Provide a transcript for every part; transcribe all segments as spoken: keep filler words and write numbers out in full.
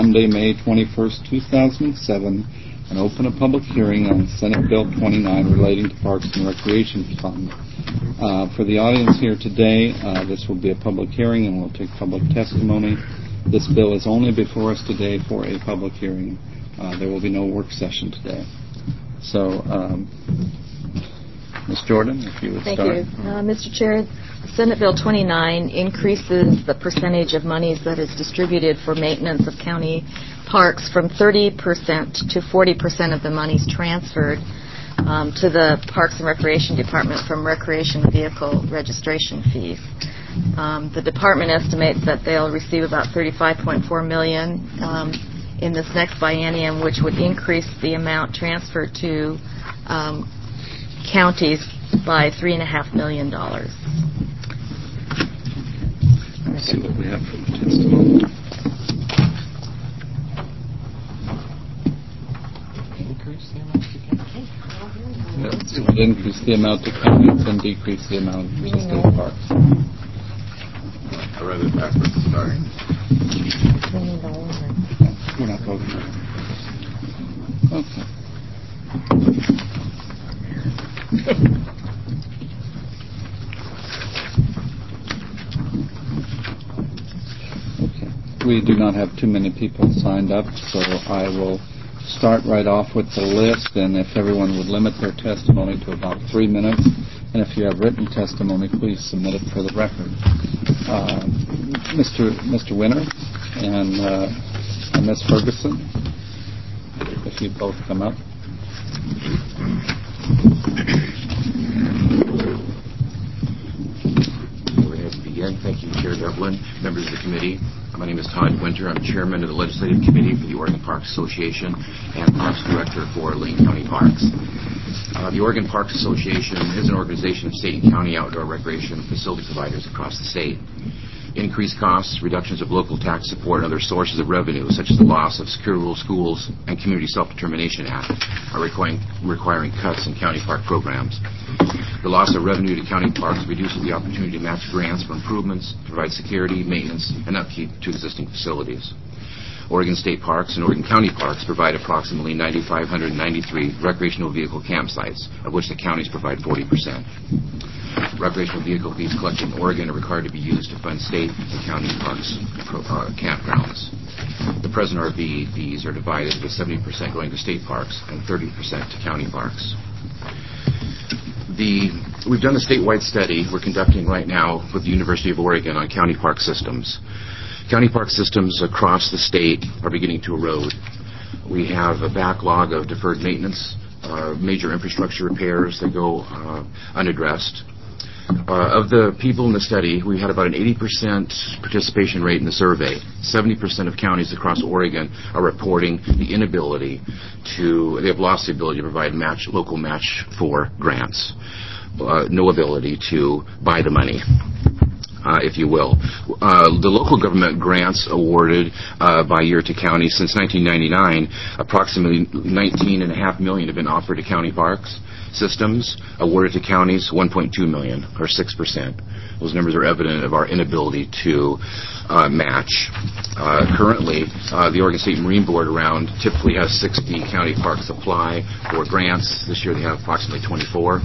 Monday, May twenty-first, two thousand seven, and open a public hearing on Senate Bill twenty-nine relating to Parks and Recreation Fund. Uh, for the audience here today, uh, this will be a public hearing and we'll take public testimony. This bill is only before us today for a public hearing. Uh, there will be no work session today. So, um, Miz Jordan, if you would Thank start. you. Uh, Mister Chair, Senate Bill twenty-nine increases the percentage of monies that is distributed for maintenance of county parks from thirty percent to forty percent of the monies transferred um, to the Parks and Recreation Department from recreation vehicle registration fees. Um, the department estimates that they'll receive about thirty-five point four million dollars um, in this next biennium, which would increase the amount transferred to um, counties by three and a half million dollars. Let's see what we have for the testimony. Increase the amount to counties. Yes, it would increase the amount to counties and decrease the amount to state parks. I read it backwards. Sorry. We're not voting. Okay. Okay. We do not have too many people signed up, so I will start right off with the list, and if everyone would limit their testimony to about three minutes, and if you have written testimony, please submit it for the record. Uh, Mister Mister Winter and, uh, and Miz Ferguson, if you'd both come up. We're going to begin. Thank you, Chair Devlin, members of the committee. My name is Todd Winter. I'm chairman of the Legislative Committee for the Oregon Parks Association and Parks Director for Lane County Parks. Uh, the Oregon Parks Association is an organization of state and county outdoor recreation facility providers across the state. Increased costs, reductions of local tax support, and other sources of revenue, such as the loss of Secure Rural Schools and Community Self-Determination Act, are requiring, requiring cuts in county park programs. The loss of revenue to county parks reduces the opportunity to match grants for improvements, provide security, maintenance, and upkeep to existing facilities. Oregon State Parks and Oregon County Parks provide approximately nine thousand five hundred ninety-three recreational vehicle campsites, of which the counties provide forty percent. Recreational vehicle fees collected in Oregon are required to be used to fund state and county parks uh, campgrounds. The present R V fees are divided, with seventy percent going to state parks and thirty percent to county parks. The, we've done a statewide study we're conducting right now with the University of Oregon on county park systems. County park systems across the state are beginning to erode. We have a backlog of deferred maintenance, uh, major infrastructure repairs that go uh, unaddressed. Uh, of the people in the study, we had about an eighty percent participation rate in the survey. seventy percent of counties across Oregon are reporting the inability to, they have lost the ability to provide match, local match for grants. Uh, no ability to buy the money. Uh, if you will. Uh, the local government grants awarded uh, by year to counties since nineteen ninety-nine, approximately nineteen point five million dollars have been offered to county parks systems, awarded to counties one point two million dollars, or six percent. Those numbers are evident of our inability to uh, match. Uh, currently, uh, the Oregon State Marine Board around typically has sixty county parks apply for grants. This year they have approximately twenty-four.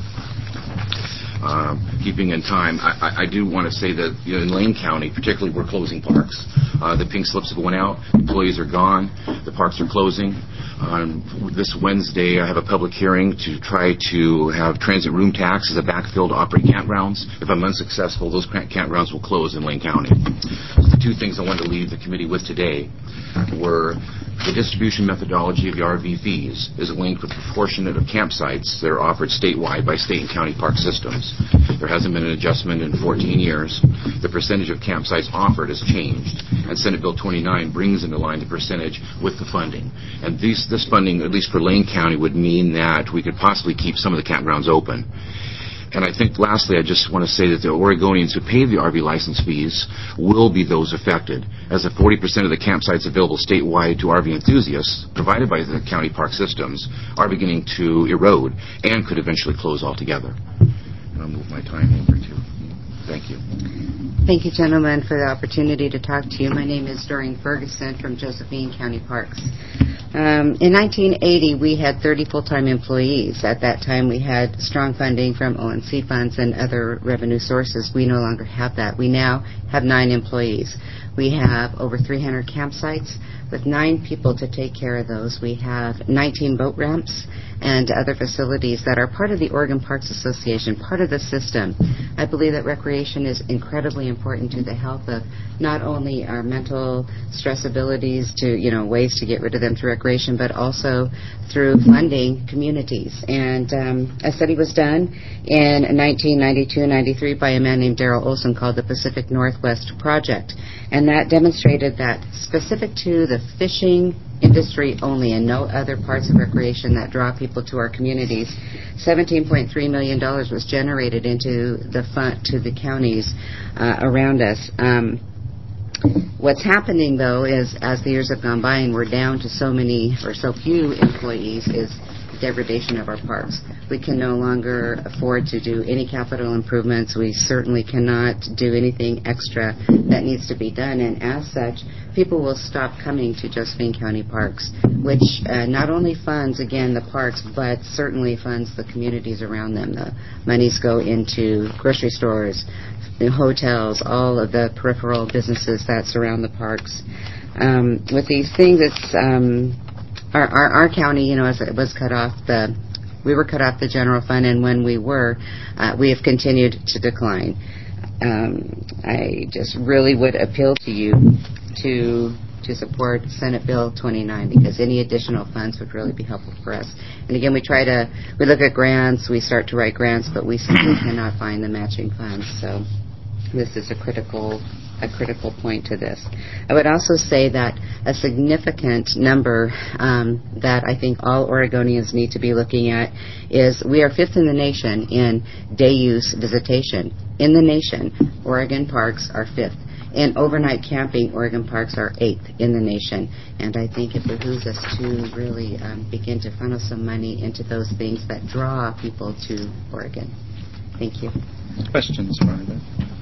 Um, keeping in time, I, I do want to say that, you know, in Lane County, particularly, we're closing parks. Uh, the pink slips have went out. Employees are gone. The parks are closing. Um, this Wednesday, I have a public hearing to try to have transit room tax as a backfill to operate campgrounds. If I'm unsuccessful, those campgrounds will close in Lane County. So the two things I wanted to leave the committee with today were the distribution methodology of the R V fees is linked with proportionate of campsites that are offered statewide by state and county park systems. There hasn't been an adjustment in fourteen years. The percentage of campsites offered has changed, and Senate Bill twenty-nine brings into line the percentage with the funding. And these, this funding, at least for Lane County, would mean that we could possibly keep some of the campgrounds open. And I think, lastly, I just want to say that the Oregonians who pay the R V license fees will be those affected, as the forty percent of the campsites available statewide to R V enthusiasts, provided by the county park systems, are beginning to erode and could eventually close altogether. And I'll move my time over to Thank you. Thank you, gentlemen, for the opportunity to talk to you. My name is Doreen Ferguson from Josephine County Parks. Um, in nineteen eighty, we had thirty full-time employees. At that time, we had strong funding from O N C funds and other revenue sources. We no longer have that. We now have nine employees. We have over three hundred campsites with nine people to take care of those. We have nineteen boat ramps and other facilities that are part of the Oregon Parks Association, part of the system. I believe that recreation is incredibly important to the health of not only our mental stress abilities to, you know, ways to get rid of them through recreation, but also through funding communities. And um, a study was done in nineteen ninety-two ninety-three by a man named Darrell Olson called the Pacific Northwest Project. And that demonstrated that specific to the fishing industry only and no other parts of recreation that draw people to our communities, seventeen point three million dollars was generated into the fund to the counties uh, around us. Um, what's happening, though, is as the years have gone by and we're down to so many or so few employees, is degradation of our parks. We can no longer afford to do any capital improvements. We certainly cannot do anything extra that needs to be done, and as such, people will stop coming to Josephine County Parks, which uh, not only funds, again, the parks, but certainly funds the communities around them. The monies go into grocery stores, the hotels, all of the peripheral businesses that surround the parks. Um, with these things, it's um, Our, our, our county, you know, as it was cut off the, we were cut off the general fund, and when we were, uh, we have continued to decline. Um, I just really would appeal to you to to support Senate Bill twenty-nine, because any additional funds would really be helpful for us. And again, we try to, we look at grants, we start to write grants, but we simply cannot find the matching funds. So this is a critical a critical point to this. I would also say that a significant number um, that I think all Oregonians need to be looking at is we are fifth in the nation in day use visitation. In the nation, Oregon parks are fifth. In overnight camping, Oregon parks are eighth in the nation. And I think it behooves us to really um, begin to funnel some money into those things that draw people to Oregon. Thank you. Questions, Margaret?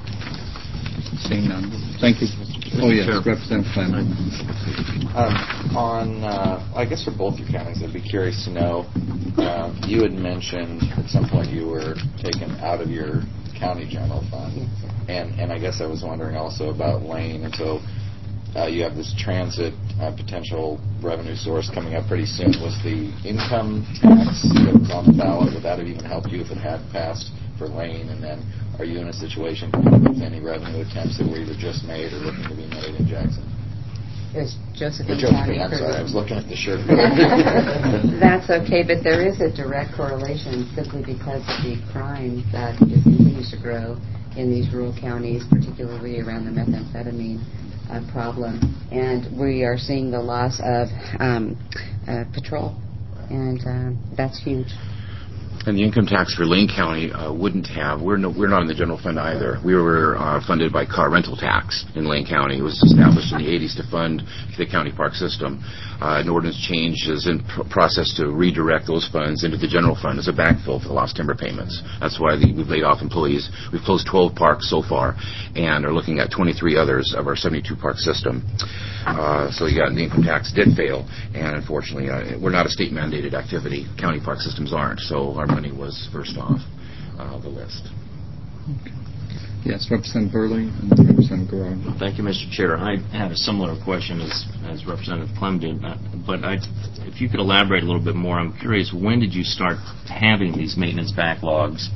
Seeing none. Thank you. Oh, yes, Sure. Representative Flannery. Um, on, uh, I guess for both your counties, I'd be curious to know, uh, you had mentioned at some point you were taken out of your county general fund, and, and I guess I was wondering also about Lane, and so uh, you have this transit uh, potential revenue source coming up pretty soon. Was the income tax that was on the ballot, would that have even helped you if it had passed for Lane? And then are you in a situation with any revenue attempts that were either just made or looking to be made in Jackson? Is Josephine Josephine, County? I'm sorry, I was looking at the shirt. That's okay, but there is a direct correlation simply because of the crime that is, continues to grow in these rural counties, particularly around the methamphetamine uh, problem. And we are seeing the loss of um, uh, patrol, and uh, that's huge. And the income tax for Lane County uh, wouldn't have. We're no, we're not in the general fund either. We were uh, funded by car rental tax in Lane County. It was established in the eighties to fund the county park system. Uh, an ordinance change is in pr- process to redirect those funds into the general fund as a backfill for the lost timber payments. That's why the, we've laid off employees. We've closed twelve parks so far, and are looking at twenty-three others of our seventy-two park system. Uh, so yeah, the income tax did fail, and unfortunately, uh, we're not a state mandated activity. County park systems aren't, so our money was first off uh, the list. Okay. Yes, Representative Burley and then Representative Garrard. Thank you, Mister Chair. I had a similar question as, as Representative Clem did, but I, if you could elaborate a little bit more, I'm curious, when did you start having these maintenance backlogs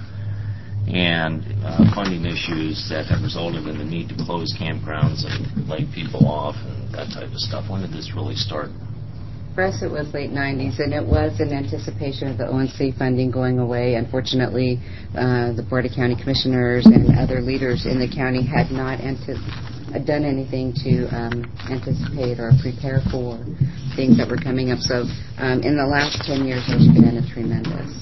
and uh, funding issues that have resulted in the need to close campgrounds and lay people off and that type of stuff? When did this really start? For us, it was late nineties, and it was in anticipation of the O N C funding going away. Unfortunately, uh, the Board of County Commissioners and other leaders in the county had not anti- done anything to um, anticipate or prepare for things that were coming up. So um, in the last ten years, there's been a tremendous,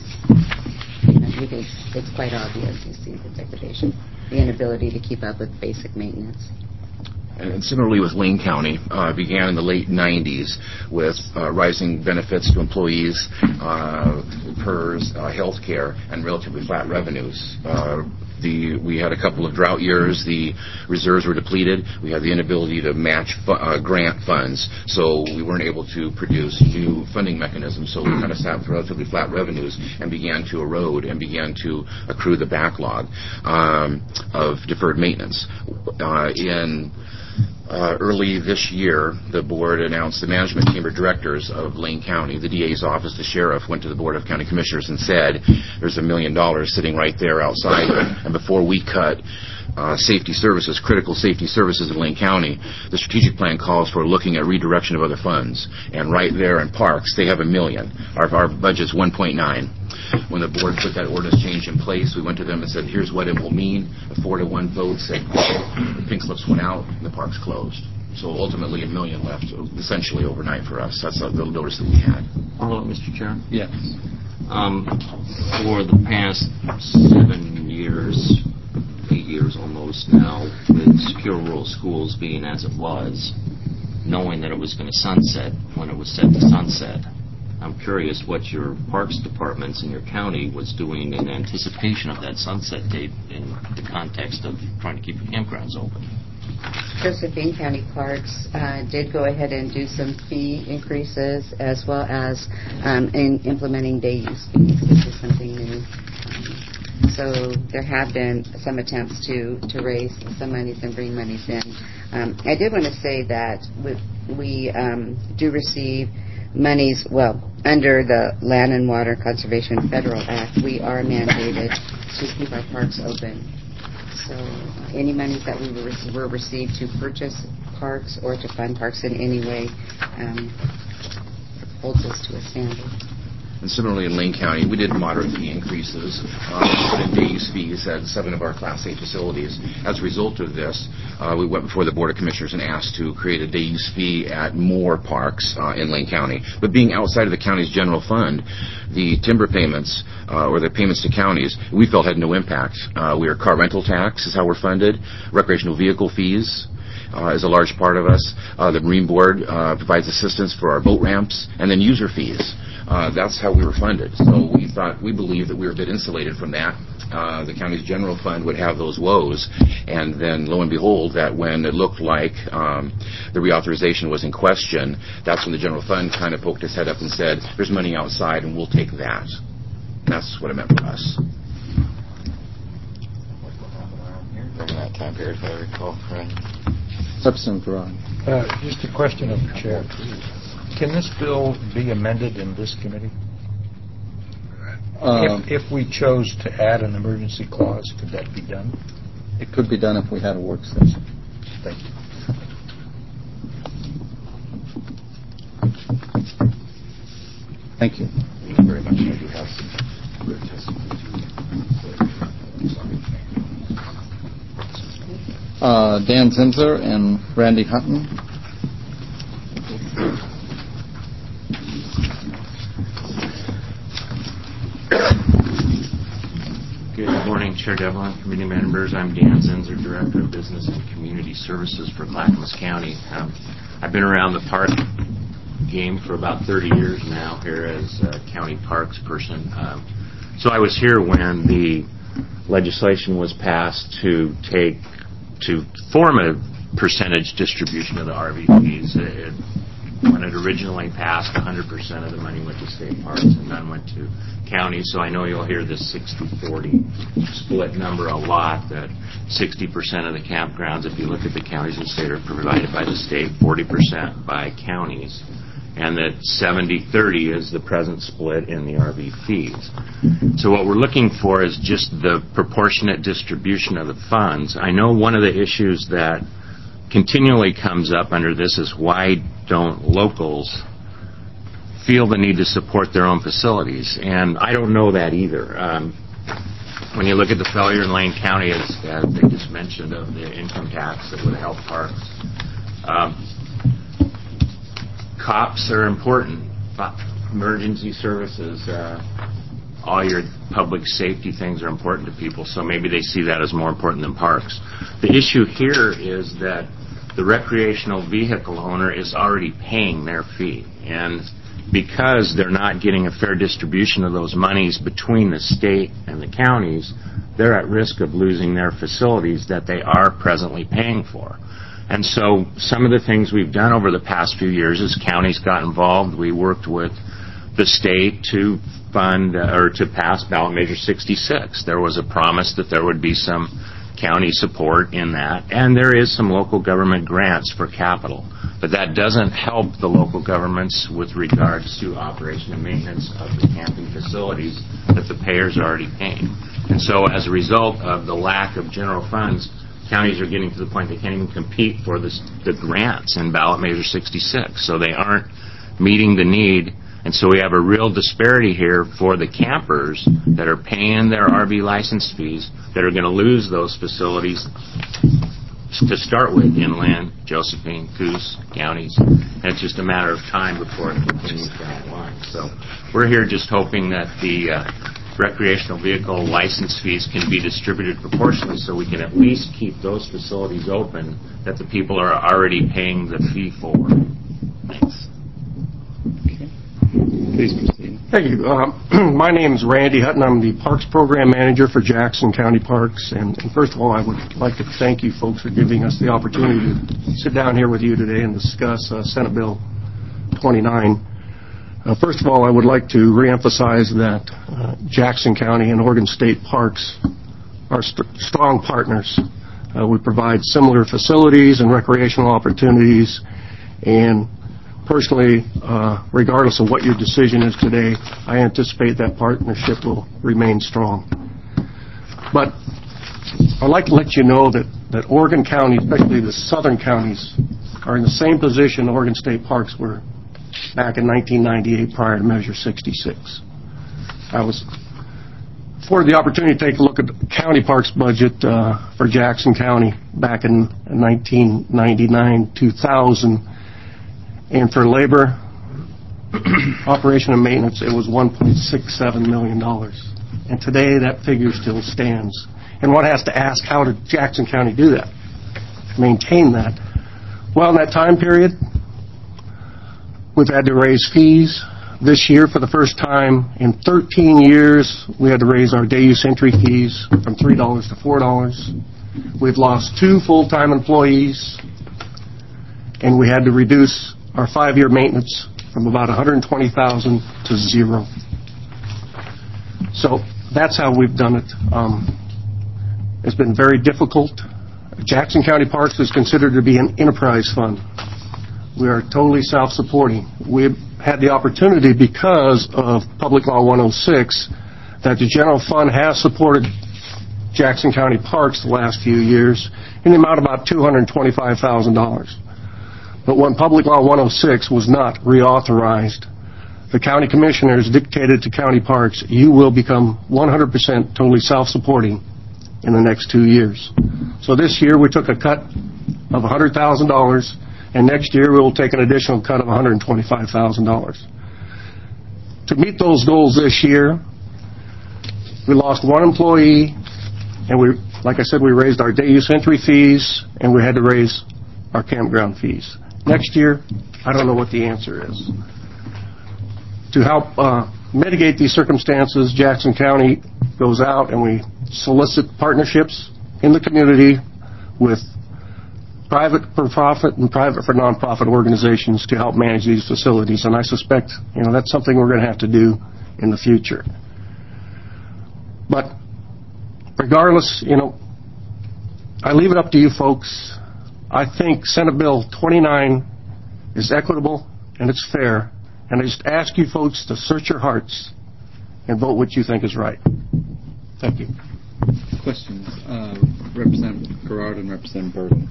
I think it's, it's quite obvious, you see the degradation, the inability to keep up with basic maintenance. And similarly with Lane County, uh, began in the late nineties with uh, rising benefits to employees, uh, P E R S, uh, health care, and relatively flat revenues. Uh, the we had a couple of drought years. The reserves were depleted. We had the inability to match fu- uh, grant funds, so we weren't able to produce new funding mechanisms. So we kind of sat with relatively flat revenues and began to erode and began to accrue the backlog um, of deferred maintenance. Uh, in Uh, early this year, the board announced the management team or directors of Lane County, the D A's office, the sheriff, went to the Board of County Commissioners and said, there's a million dollars sitting right there outside, and before we cut uh, safety services, critical safety services in Lane County, the strategic plan calls for looking at redirection of other funds. And right there in parks, they have a million. Our, our budget's one point nine. When the board put that ordinance change in place, we went to them and said, here's what it will mean. A four to one vote said, the pink slips went out, and the park's closed. So ultimately a million left, essentially overnight for us. That's the notice that we had. Hello, Mister Chair. Yes. Um, for the past seven years, eight years almost now, with Secure Rural Schools being as it was, knowing that it was going to sunset when it was set to sunset, I'm curious what your parks departments in your county was doing in anticipation of that sunset date in the context of trying to keep your campgrounds open. Josephine County Parks uh, did go ahead and do some fee increases as well as um, in implementing day use fees. This is something new. Um, so there have been some attempts to, to raise some monies and bring monies in. Um, I did want to say that we, we um, do receive monies, well, under the Land and Water Conservation Federal Act, we are mandated to keep our parks open. So any monies that we were, were received to purchase parks or to fund parks in any way um, holds us to a standard. And similarly in Lane County, we did moderate fee increases, uh, put in day use fees at seven of our Class A facilities. As a result of this, uh, we went before the Board of Commissioners and asked to create a day use fee at more parks uh, in Lane County. But being outside of the county's general fund, the timber payments uh, or the payments to counties, we felt had no impact. Uh, we are car rental tax is how we're funded, recreational vehicle fees uh, is a large part of us. Uh, the Marine Board uh, provides assistance for our boat ramps, and then user fees. Uh, that's how we were funded. So we thought, we believed that we were a bit insulated from that. Uh, the county's general fund would have those woes. And then, lo and behold, that when it looked like um, the reauthorization was in question, that's when the general fund kind of poked its head up and said, there's money outside and we'll take that. That's what it meant for us. During that time period, if I recall correctly. Representative Ron. Uh, just a question of the chair. Can this bill be amended in this committee? Uh, if, if we chose to add an emergency clause, could that be done? It could be done if we had a work session. Thank you. Thank you. Thank you very much. I do have some good testimony. Uh, Dan Zinsler and Randy Hutton. Good morning, Chair Devlin, committee members. I'm Dan Zinsler, Director of Business and Community Services for Clackamas County. Um, I've been around the park game for about thirty years now here as a county parks person. Um, so I was here when the legislation was passed to take, to form a percentage distribution of the R V fees. It, when it originally passed, one hundred percent of the money went to state parks and none went to counties. So I know you'll hear this sixty forty split number a lot, that sixty percent of the campgrounds, if you look at the counties and state, are provided by the state, forty percent by counties, and that seventy thirty is the present split in the R V fees. So what we're looking for is just the proportionate distribution of the funds. I know one of the issues that continually comes up under this is why don't locals feel the need to support their own facilities? And I don't know that either. Um, when you look at the failure in Lane County, as, as they just mentioned, of the income tax that would help parks, um, cops are important, emergency services, uh, all your public safety things are important to people, so maybe they see that as more important than parks. The issue here is that the recreational vehicle owner is already paying their fee, and because they're not getting a fair distribution of those monies between the state and the counties, they're at risk of losing their facilities that they are presently paying for. And so some of the things we've done over the past few years is counties got involved. We worked with the state to fund uh, or to pass ballot measure sixty-six. There was a promise that there would be some county support in that, and there is some local government grants for capital. But that doesn't help the local governments with regards to operation and maintenance of the camping facilities that the payers are already paying. And so as a result of the lack of general funds, counties are getting to the point they can't even compete for this, the grants in ballot measure sixty-six. So they aren't meeting the need. And so we have a real disparity here for the campers that are paying their R V license fees that are going to lose those facilities to start with, inland, Josephine, Coos counties. And it's just a matter of time before it continues down the line. So we're here just hoping that the uh, recreational vehicle license fees can be distributed proportionally so we can at least keep those facilities open that the people are already paying the fee for. Thanks. Please proceed. Thank you. Uh, my name is Randy Hutton. I'm the Parks Program Manager for Jackson County Parks. And, and first of all, I would like to thank you folks for giving us the opportunity to sit down here with you today and discuss uh, Senate Bill twenty-nine. Uh, first of all, I would like to reemphasize that uh, Jackson County and Oregon State Parks are st- strong partners. Uh, we provide similar facilities and recreational opportunities, and personally, uh, regardless of what your decision is today, I anticipate that partnership will remain strong. But I'd like to let you know that, that Oregon County, especially the southern counties, are in the same position Oregon State Parks were back in nineteen ninety-eight prior to Measure sixty-six. I was afforded the opportunity to take a look at the county parks budget uh, for Jackson County back in nineteen ninety-nine two thousand. And for labor, operation and maintenance, it was one point six seven million dollars. And today, that figure still stands. And one has to ask, how did Jackson County do that, maintain that? Well, in that time period, we've had to raise fees. This year, for the first time in thirteen years, we had to raise our day-use entry fees from three dollars to four dollars. We've lost two full-time employees, and we had to reduce our five-year maintenance from about one hundred twenty thousand dollars to zero. So that's how we've done it. Um, it's been very difficult. Jackson County Parks is considered to be an enterprise fund. We are totally self-supporting. We've had the opportunity, because of Public Law one oh six, that the general fund has supported Jackson County Parks the last few years in the amount of about two hundred twenty-five thousand dollars. But when Public Law one oh six was not reauthorized, the county commissioners dictated to county parks, you will become one hundred percent totally self-supporting in the next two years. So this year we took a cut of one hundred thousand dollars, and next year we will take an additional cut of one hundred twenty-five thousand dollars. To meet those goals this year, we lost one employee, and we, like I said, we raised our day-use entry fees, and we had to raise our campground fees. Next year, I don't know what the answer is. To help uh, mitigate these circumstances, Jackson County goes out and we solicit partnerships in the community with private for profit and private for nonprofit organizations to help manage these facilities. And I suspect, you know, that's something we're going to have to do in the future. But regardless, you know, I leave it up to you folks. I think Senate Bill twenty-nine is equitable and it's fair. And I just ask you folks to search your hearts and vote what you think is right. Thank you. Questions? Uh, Representative Gerard and Representative Burton.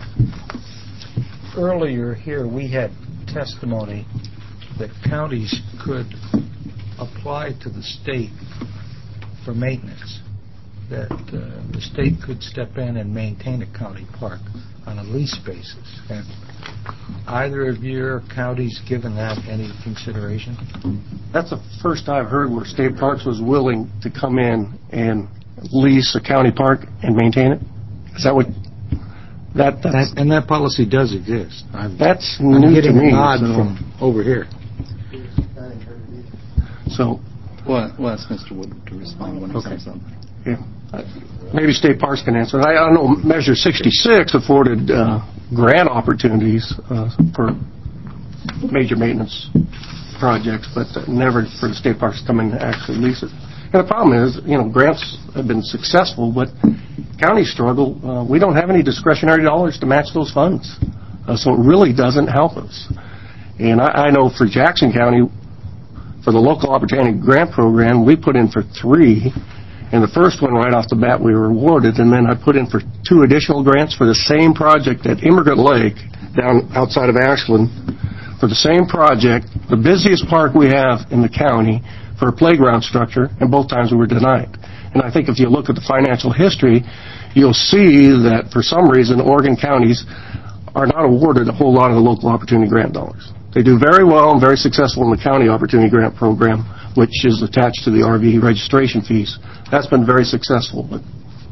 Earlier here, we had testimony that counties could apply to the state for maintenance, that uh, the state could step in and maintain a county park on a lease basis. Have either of your counties given that any consideration? That's the first I've heard where state parks was willing to come in and lease a county park and maintain it. Is that what that that's, that, and that policy does exist. I've, that's I'm new getting to me, a nod so. from over here. So, Well, we'll ask Mister Wood to respond when he Okay. comes up. yeah, uh, maybe State Parks can answer. I, I know Measure sixty-six afforded uh, grant opportunities uh, for major maintenance projects, but uh, never for the State Parks to come in to actually lease it. And the problem is, you know, grants have been successful, but counties struggle. Uh, we don't have any discretionary dollars to match those funds, uh, so it really doesn't help us. And I, I know for Jackson County, for the Local Opportunity Grant Program, we put in for three, and the first one right off the bat we were awarded, and then I put in for two additional grants for the same project at Immigrant Lake down outside of Ashland, for the same project, the busiest park we have in the county, for a playground structure, and both times we were denied. And I think if you look at the financial history, you'll see that for some reason Oregon counties are not awarded a whole lot of the Local Opportunity Grant dollars. They do very well and very successful in the County Opportunity Grant Program, which is attached to the R V registration fees. That's been very successful. But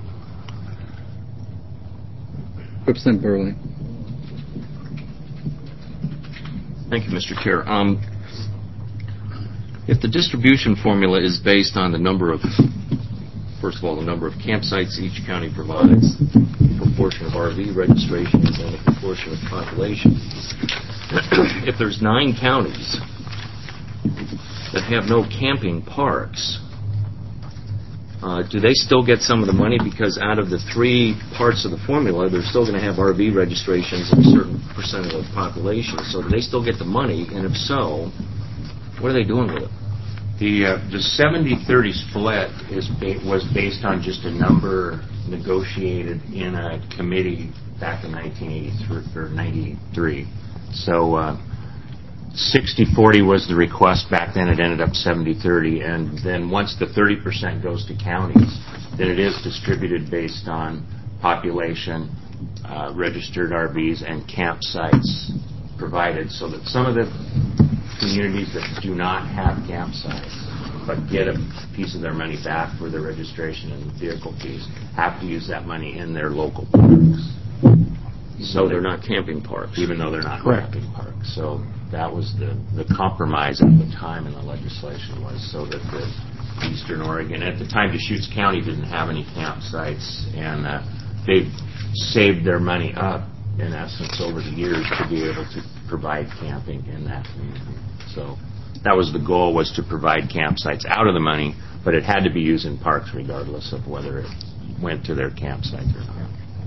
Representative Burley. Thank you, Mister Chair. Um, if the distribution formula is based on the number of, first of all, the number of campsites each county provides, the proportion of R V registrations, and the proportion of population, if there's nine counties that have no camping parks, uh, do they still get some of the money? Because out of the three parts of the formula, they're still going to have R V registrations and a certain percent of the population. So do they still get the money? And if so, what are they doing with it? The uh, the seventy thirty split is ba- was based on just a number negotiated in a committee back in nineteen eighty-three or ninety-three. So uh, sixty forty was the request back then. It ended up seventy thirty, and then once the thirty percent goes to counties, then it is distributed based on population, uh, registered R Vs, and campsites provided, so that some of the communities that do not have campsites but get a piece of their money back for their registration and vehicle fees have to use that money in their local parks. So they're not camping parks. Even though they're not Correct. camping parks. So that was the, the compromise at the time in the legislation, was so that the Eastern Oregon, at the time Deschutes County didn't have any campsites, and uh, they've saved their money up in essence over the years to be able to provide camping in that community. So that was the goal, was to provide campsites out of the money, but it had to be used in parks regardless of whether it went to their campsite or not.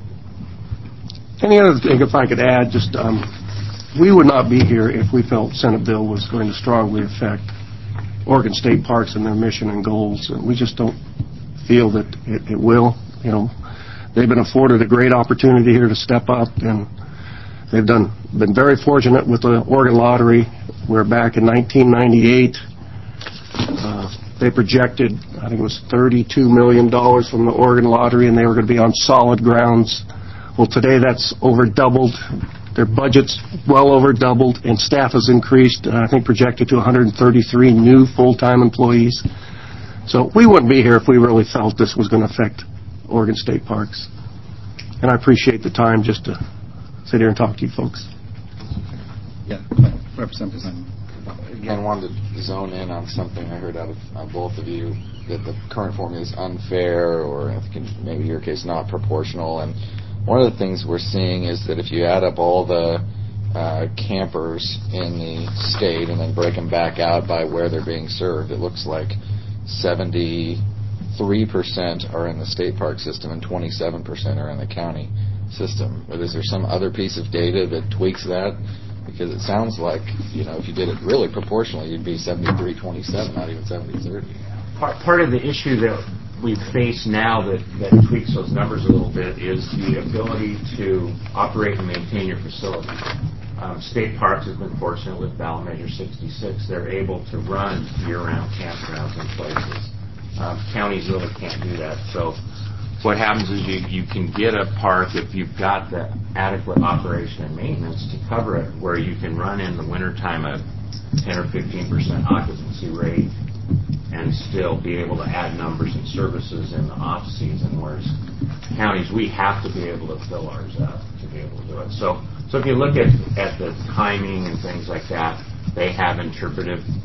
any other thing, if I could add, just um, we would not be here if we felt Senate bill was going to strongly affect Oregon State Parks and their mission and goals. And we just don't feel that it, it will. You know, they've been afforded a great opportunity here to step up, and they've done been very fortunate with the Oregon Lottery, where back in nineteen ninety-eight uh, they projected, I think it was thirty-two million dollars from the Oregon Lottery, and they were going to be on solid grounds. Well, today that's over doubled. Their budget's well over doubled, and staff has increased, uh, I think projected to one hundred thirty-three new full-time employees. So we wouldn't be here if we really felt this was going to affect Oregon State Parks. And I appreciate the time just to sit here and talk to you folks. Yeah, Representative Simon. Again, wanted to zone in on something I heard out of uh, both of you, that the current formula is unfair, or I think in maybe your case not proportional. And one of the things we're seeing is that if you add up all the uh, campers in the state and then break them back out by where they're being served, it looks like seventy-three percent are in the state park system and twenty-seven percent are in the county system. But is there some other piece of data that tweaks that? Because it sounds like, you know, if you did it really proportionally, you'd be seventy-three twenty-seven, not even seventy thirty. Part, part of the issue that we face now that, that tweaks those numbers a little bit is the ability to operate and maintain your facility. Um, state parks have been fortunate with ballot measure sixty-six. They're able to run year-round campgrounds in places. Um, counties really can't do that. So what happens is you, you can get a park if you've got the adequate operation and maintenance to cover it, where you can run in the wintertime a ten or fifteen percent occupancy rate and still be able to add numbers and services in the off-season, whereas counties, we have to be able to fill ours up to be able to do it. So so if you look at, at the timing and things like that, they have interpretive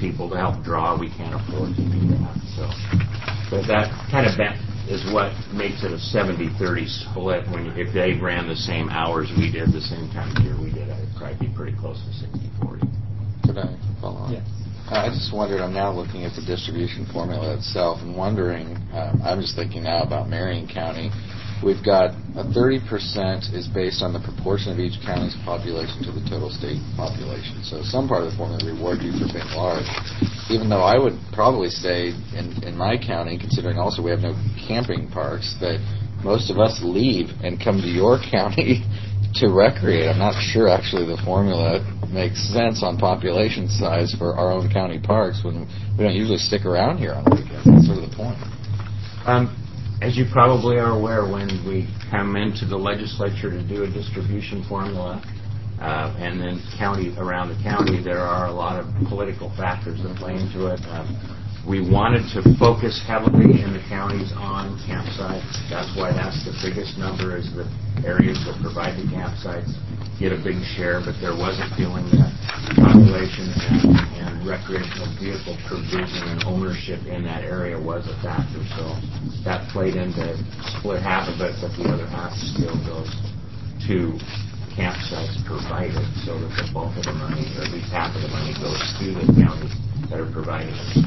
people to help draw. We can't afford to do that. So, but that kind of bet is what makes it a seventy thirty split. When you, if they ran the same hours we did, the same time of year we did, it'd probably be pretty close to sixty forty. Could I follow on? Yes. Uh, I just wondered, I'm now looking at the distribution formula itself and wondering, um, I'm just thinking now about Marion County. We've got a thirty percent is based on the proportion of each county's population to the total state population. So some part of the formula rewards you for being large. Even though I would probably say in, in my county, considering also we have no camping parks, that most of us leave and come to your county to recreate. I'm not sure actually the formula makes sense on population size for our own county parks when we don't usually stick around here on weekends. That's sort of the point. Um, As you probably are aware, when we come into the legislature to do a distribution formula, uh, and then county around the county, there are a lot of political factors that play into it. Um, we wanted to focus heavily in the counties on campsites. That's why that's the biggest number, is the areas that provide the campsites get a big share, but there was a feeling that population and, and recreational vehicle provision and ownership in that area was a factor. So that played into split half of it, but the other half still goes to campsites provided, so that the bulk of the money, or at least half of the money, goes to the counties that are providing it.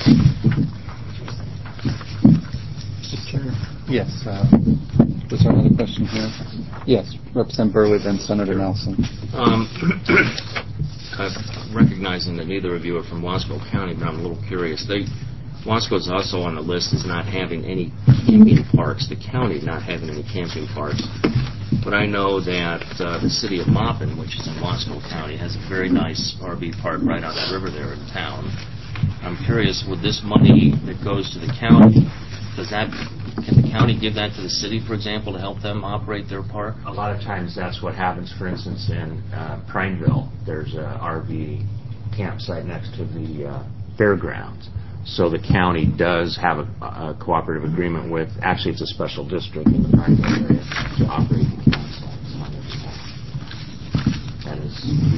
Mister Chair. Yes. Uh, was there another question here? Yes. Representative Burley, then Senator Nelson. Um, uh, recognizing that neither of you are from Wasco County, but I'm a little curious. They, Wasco is also on the list as not having any camping parks. The county not having any camping parks. But I know that uh, the city of Maupin, which is in Wasco County, has a very nice R V park right on the river there in town. I'm curious, with this money that goes to the county, does that, can the county give that to the city, for example, to help them operate their park? A lot of times that's what happens. For instance, in uh, Prineville, there's an R V campsite next to the uh, fairgrounds. So the county does have a, a cooperative agreement with, actually it's a special district in the Prineville area, to operate the campsites on their behalf. That is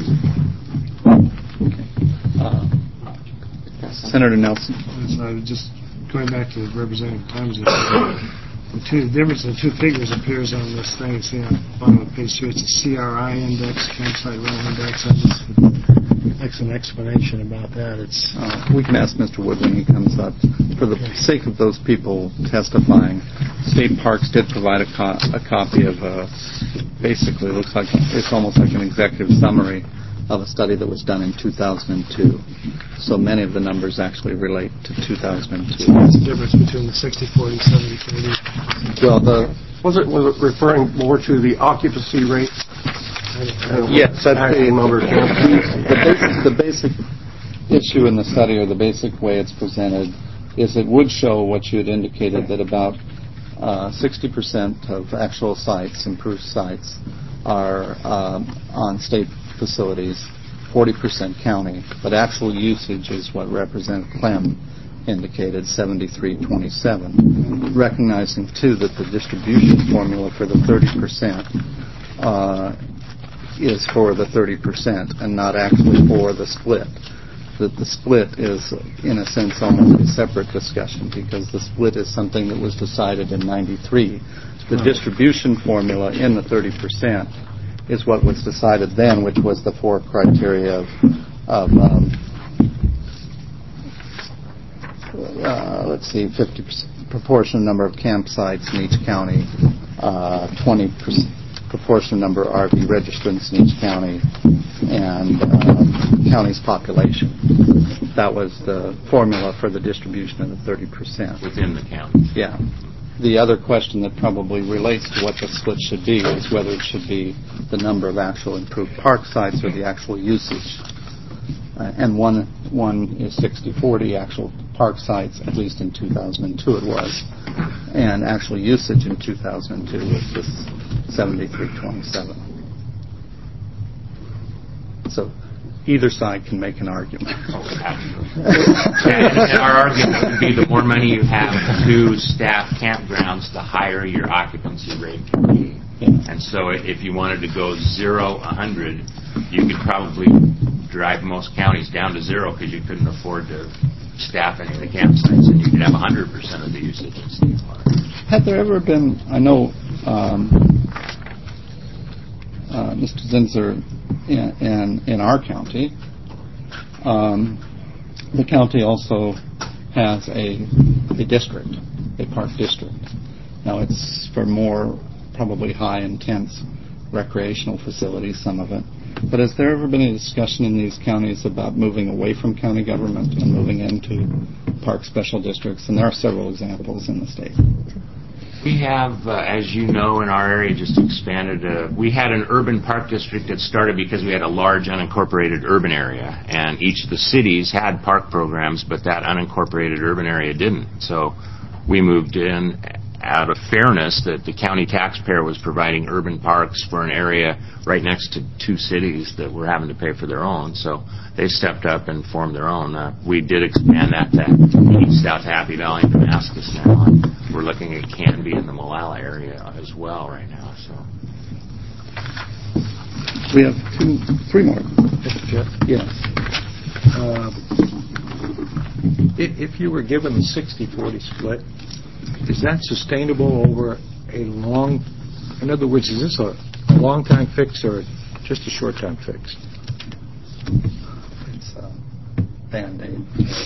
uh, Senator Nelson. So just going back to Representative Clem's, the two the difference in the two figures appears on this thing. It's on the bottom of page two. It's a C R I index, campsite rental index. I just That's an explanation about that. It's uh, we can ask Mister Wood when he comes up. For the sake of those people testifying, State Parks did provide a, co- a copy of a, basically looks like it's almost like an executive summary of a study that was done in two thousand two. So many of the numbers actually relate to two thousand two. So what's the difference between the sixty forty, seventy thirty? Well, the Was it, was it referring more to the occupancy rate? Yes, that's the, number. the, basic, the basic issue in the study, or the basic way it's presented, is it would show what you had indicated, that about uh, sixty percent of actual sites, improved sites, are um, on state facilities, forty percent county, but actual usage is what Representative Clem indicated, seventy-three twenty-seven. Recognizing, too, that the distribution formula for the thirty percent uh, is for the thirty percent and not actually for the split. That the split is, in a sense, almost a separate discussion, because the split is something that was decided in ninety-three. The distribution formula in the thirty percent is what was decided then, which was the four criteria of, of um, uh, let's see, fifty percent proportion number of campsites in each county, uh, twenty percent proportion number of R V registrants in each county, and uh, county's population. That was the formula for the distribution of the thirty percent. Within the county. Yeah. The other question that probably relates to what the split should be is whether it should be the number of actual improved park sites or the actual usage. Uh, and one one is sixty forty actual park sites, at least in two thousand two it was, and actual usage in two thousand two was this seventy-three twenty-seven. So either side can make an argument. Oh, absolutely. and, and our argument would be the more money you have to staff campgrounds, the higher your occupancy rate can be. Yeah. And so if you wanted to go zero, one hundred, you could probably drive most counties down to zero because you couldn't afford to staff any of the campsites, and you could have one hundred percent of the usage in state parks. Had there ever been, I know um, uh, Mister Zinsser in, in, in our county, um, the county also has a, a district, a park district. Now it's for more probably high intense recreational facilities, some of it. But has there ever been a discussion in these counties about moving away from county government and moving into park special districts? And there are several examples in the state. We have, uh, as you know, in our area just expanded. Uh, we had an urban park district that started because we had a large unincorporated urban area, and each of the cities had park programs, but that unincorporated urban area didn't. So we moved in out of fairness that the county taxpayer was providing urban parks for an area right next to two cities that were having to pay for their own. So they stepped up and formed their own. Uh, we did expand that to east, south Happy Valley, and Damascus now. And we're looking at Canby in the Molalla area as well right now. So we have two, three more. Jeff? Yes. Uh, if, if you were given the sixty forty split, is that sustainable over a long, in other words, is this a, a long-time fix or just a short-time fix? It's a Band-Aid.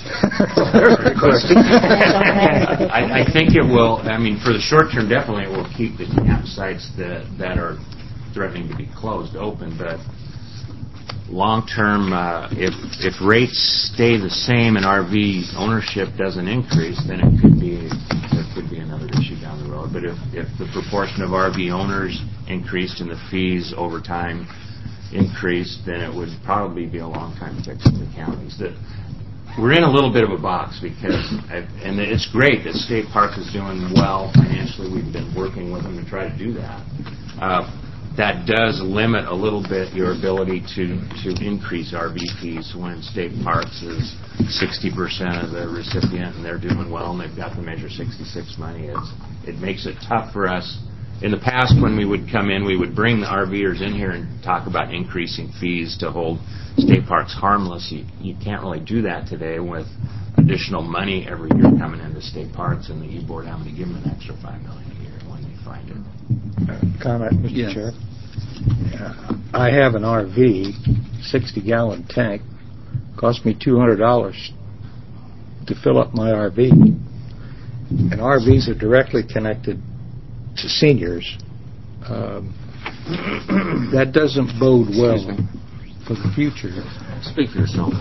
I, I think it will, I mean, for the short term, definitely it will keep the campsites that, that are threatening to be closed open, but long term, uh, if if rates stay the same and R V ownership doesn't increase, then it could be there could be another issue down the road. But if if the proportion of R V owners increased and the fees over time increased, then it would probably be a long time fix in the counties. That we're in a little bit of a box because, I've, and it's great that State Park is doing well financially. We've been working with them to try to do that. Uh, That does limit a little bit your ability to, to increase R V fees when State Parks is sixty percent of the recipient and they're doing well and they've got the Measure sixty-six money. It's, it makes it tough for us. In the past, when we would come in, we would bring the RVers in here and talk about increasing fees to hold State Parks harmless. You, you can't really do that today with additional money every year coming into State Parks and the E-Board having to give them an extra five million dollars a year when they find it. Uh, comment, Mister Yes. Chair. Uh, I have an R V, sixty gallon tank. Cost me two hundred dollars to fill up my R V. And R Vs are directly connected to seniors. Um, that doesn't bode well for the future. Speak for yourself.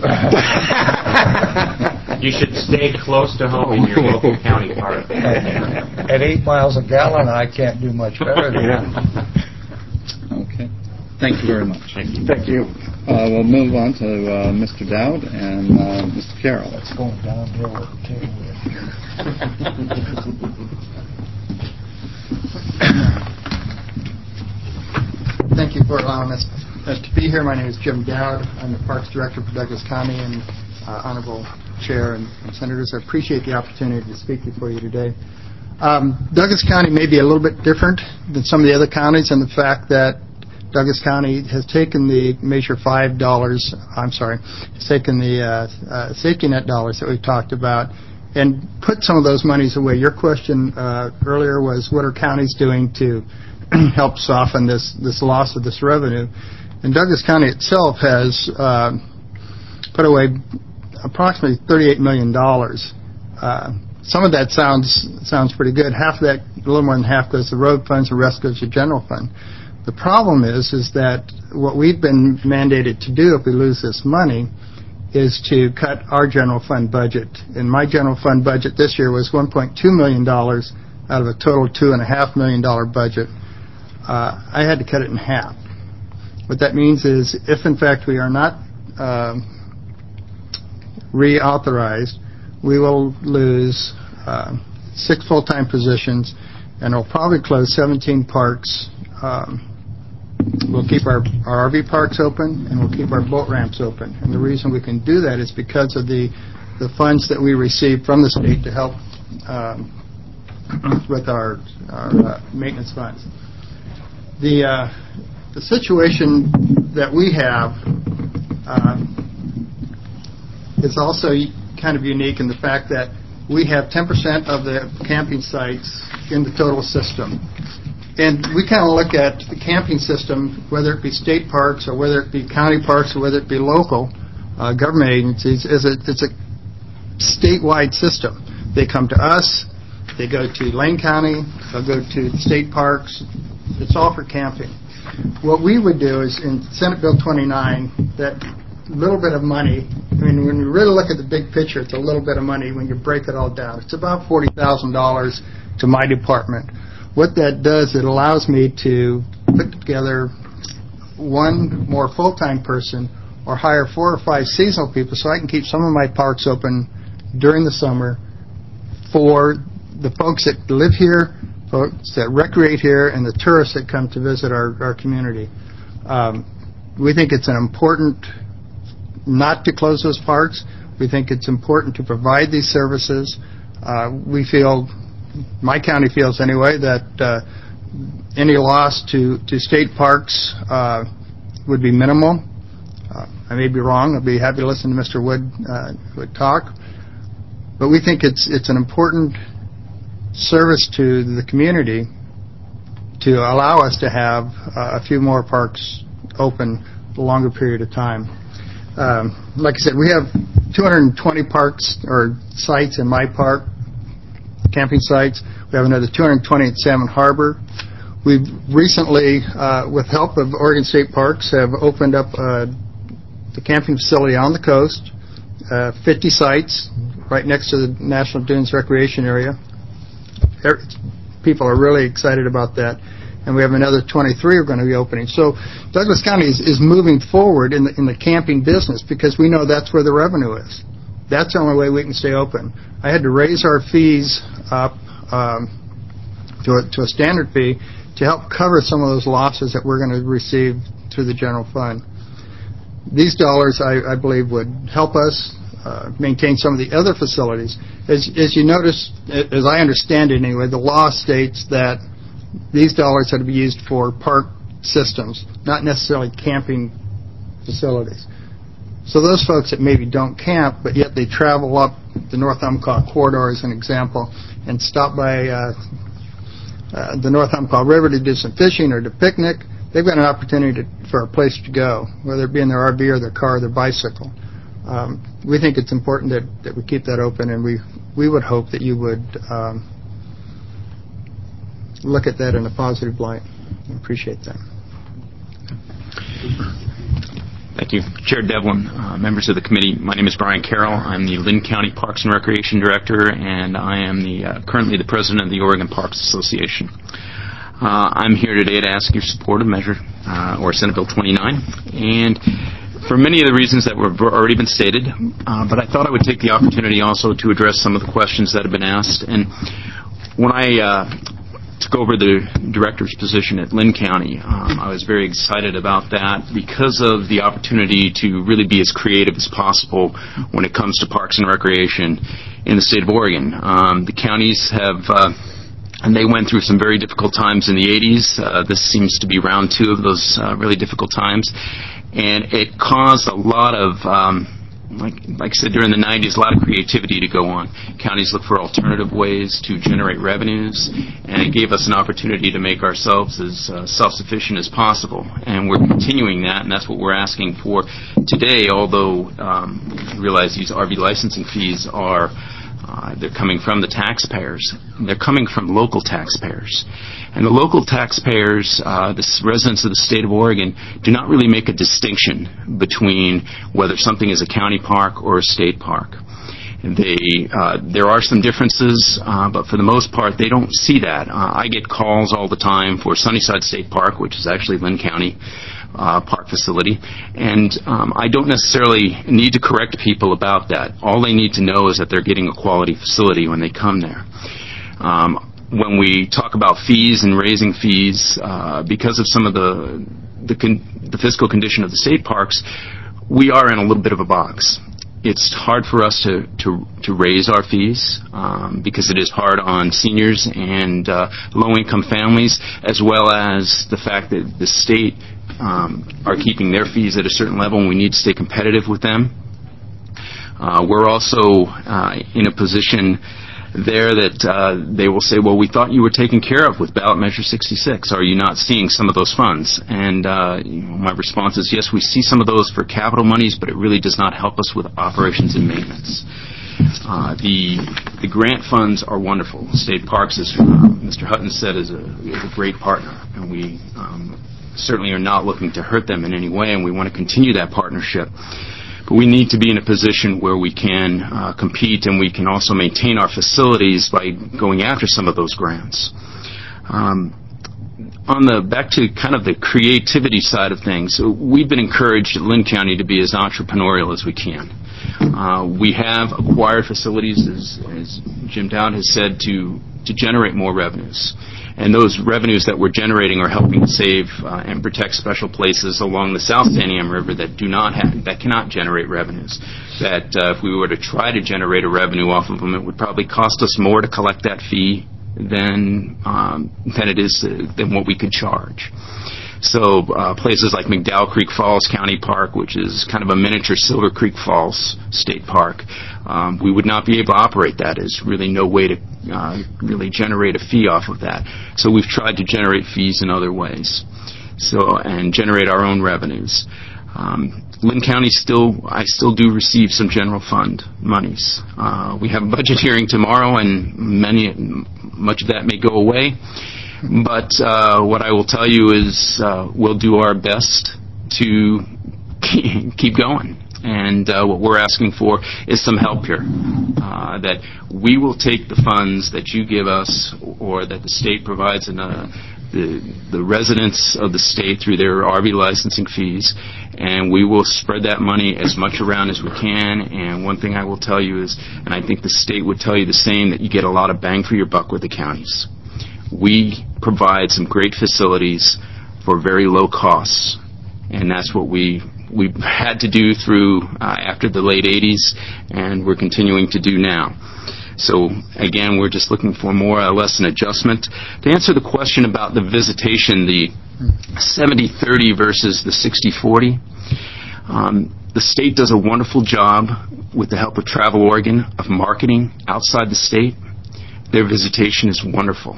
You should stay close to home in your local county park. At eight miles a gallon, I can't do much better than that. Okay. Thank you very much. Thank you. Thank you. Uh, we'll move on to uh, Mister Dowd and uh, Mister Carroll. It's going downhill with the tailwind. Thank you for allowing us uh, to be here. My name is Jim Dowd. I'm the Parks Director for Douglas County, and uh, Honorable Chair and, and Senators, I appreciate the opportunity to speak before you today. Um, Douglas County may be a little bit different than some of the other counties in the fact that Douglas County has taken the Measure five dollars, I'm sorry, has taken the uh, uh, safety net dollars that we've talked about and put some of those monies away. Your question uh, earlier was, what are counties doing to help soften this, this loss of this revenue? And Douglas County itself has uh, put away approximately thirty-eight million dollars. Uh, some of that sounds sounds pretty good. Half of that, a little more than half, goes to road funds, the rest goes to general fund. The problem is, is that what we've been mandated to do if we lose this money is to cut our general fund budget. And my general fund budget this year was one point two million dollars out of a total two point five million dollars budget. Uh, I had to cut it in half. What that means is, if in fact we are not uh, reauthorized, we will lose uh, six full-time positions, and we'll probably close seventeen parks. Um, we'll keep our, our R V parks open, and we'll keep our boat ramps open. And the reason we can do that is because of the, the funds that we receive from the state to help um, with our, our uh, maintenance funds. The, uh, the situation that we have uh, is also kind of unique in the fact that we have ten percent of the camping sites in the total system. And we kind of look at the camping system, whether it be state parks or whether it be county parks or whether it be local uh, government agencies, as a, it's a statewide system. They come to us, they go to Lane County, they'll go to the state parks. It's all for camping. What we would do is in Senate Bill twenty-nine, that little bit of money, I mean, when you really look at the big picture, it's a little bit of money when you break it all down. It's about forty thousand dollars to my department. What that does, it allows me to put together one more full-time person or hire four or five seasonal people so I can keep some of my parks open during the summer for the folks that live here, folks that recreate here, and the tourists that come to visit our, our community. Um, we think it's an important not to close those parks. We think it's important to provide these services. Uh, we feel, my county feels anyway, that uh, any loss to, to state parks uh, would be minimal. Uh, I may be wrong. I'll be happy to listen to Mister Wood, uh, Wood talk. But we think it's it's an important service to the community to allow us to have uh, a few more parks open a longer period of time. Um, like I said, we have two hundred twenty parks or sites in my park, camping sites. We have another two hundred twenty at Salmon Harbor. We've recently, uh, with help of Oregon State Parks, have opened up uh, the camping facility on the coast, uh, fifty sites right next to the National Dunes Recreation Area. People are really excited about that. And we have another twenty-three we're going to be opening. So Douglas County is, is moving forward in the, in the camping business because we know that's where the revenue is. That's the only way we can stay open. I had to raise our fees up um, to, a, to a standard fee to help cover some of those losses that we're going to receive through the general fund. These dollars, I, I believe, would help us uh, maintain some of the other facilities. As, as you notice, as I understand it anyway, the law states that these dollars are to be used for park systems, not necessarily camping facilities. So those folks that maybe don't camp, but yet they travel up the North Umpqua corridor as an example and stop by uh, uh, the North Umpqua River to do some fishing or to picnic, they've got an opportunity to, for a place to go, whether it be in their R V or their car or their bicycle. Um, we think it's important that, that we keep that open, and we we would hope that you would um, look at that in a positive light. I appreciate that. Thank you. Chair Devlin, uh, members of the committee, my name is Brian Carroll. I'm the Lynn County Parks and Recreation Director, and I am the uh, currently the president of the Oregon Parks Association. Uh, I'm here today to ask your support of Measure uh, or Senate Bill twenty-nine, and for many of the reasons that were already been stated, uh, but I thought I would take the opportunity also to address some of the questions that have been asked. And when I uh, took over the director's position at Lynn County, um, I was very excited about that because of the opportunity to really be as creative as possible when it comes to parks and recreation in the state of Oregon. Um, the counties have, uh, and they went through some very difficult times in the eighties. Uh, this seems to be round two of those uh, really difficult times. And it caused a lot of, um, like, like I said, during the nineties, a lot of creativity to go on. Counties look for alternative ways to generate revenues, and it gave us an opportunity to make ourselves as uh, self-sufficient as possible. And we're continuing that, and that's what we're asking for today, although um, you realize these R V licensing fees are Uh, they're coming from the taxpayers. They're coming from local taxpayers. And the local taxpayers, uh, the residents of the state of Oregon, do not really make a distinction between whether something is a county park or a state park. They, uh, there are some differences, uh, but for the most part, they don't see that. Uh, I get calls all the time for Sunnyside State Park, which is actually Lynn County uh, park facility, and um, I don't necessarily need to correct people about that. All they need to know is that they're getting a quality facility when they come there. Um, when we talk about fees and raising fees, uh, because of some of the the, con- the fiscal condition of the state parks, we are in a little bit of a box. It's hard for us to, to, to raise our fees um, because it is hard on seniors and uh, low-income families, as well as the fact that the state um, are keeping their fees at a certain level, and we need to stay competitive with them. Uh, we're also uh, in a position there that uh, they will say, well, we thought you were taken care of with ballot measure sixty-six. Are you not seeing some of those funds? And uh, you know, my response is, yes, we see some of those for capital monies, but it really does not help us with operations and maintenance. Uh, the the grant funds are wonderful. State Parks, as uh, Mister Hutton said, is a, is a great partner, and we um, certainly are not looking to hurt them in any way, and we want to continue that partnership. But we need to be in a position where we can uh, compete and we can also maintain our facilities by going after some of those grants. Um, on the back to kind of the creativity side of things, we've been encouraged at Lynn County to be as entrepreneurial as we can. Uh, we have acquired facilities, as, as Jim Dowd has said, to to generate more revenues. And those revenues that we're generating are helping to save uh, and protect special places along the South Santiam River that do not have, that cannot generate revenues. That uh, if we were to try to generate a revenue off of them, it would probably cost us more to collect that fee than um, than it is uh, than what we could charge. So uh, places like McDowell Creek Falls County Park, which is kind of a miniature Silver Creek Falls State Park, um, we would not be able to operate that. There's really no way to uh, really generate a fee off of that. So we've tried to generate fees in other ways, so and generate our own revenues. Um, Lynn County still, I still do receive some general fund monies. Uh, we have a budget hearing tomorrow, and many, much of that may go away. But uh, what I will tell you is uh, we'll do our best to keep going. And uh, what we're asking for is some help here. Uh, that we will take the funds that you give us or that the state provides in uh, the, the residents of the state through their R V licensing fees, and we will spread that money as much around as we can. And one thing I will tell you is, and I think the state would tell you the same, that you get a lot of bang for your buck with the counties. We provide some great facilities for very low costs, and that's what we we've had to do through uh, after the late eighties, and we're continuing to do now. So again, we're just looking for more or less an adjustment. To answer the question about the visitation, the seventy thirty versus the sixty forty, um, the state does a wonderful job with the help of Travel Oregon of marketing outside the state. Their visitation is wonderful.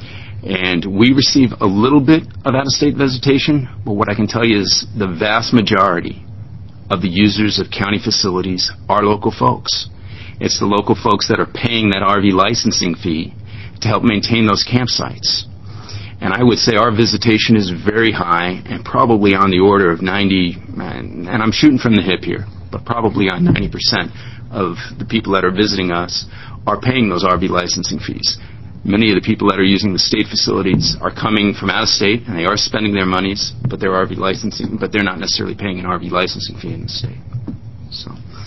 And we receive a little bit of out-of-state visitation, but what I can tell you is the vast majority of the users of county facilities are local folks. It's the local folks that are paying that R V licensing fee to help maintain those campsites. And I would say our visitation is very high and probably on the order of ninety, and I'm shooting from the hip here, but probably on ninety percent of the people that are visiting us are paying those R V licensing fees. Many of the people that are using the state facilities are coming from out of state, and they are spending their monies, but they're R V licensing, but they're not necessarily paying an R V licensing fee in the state. So,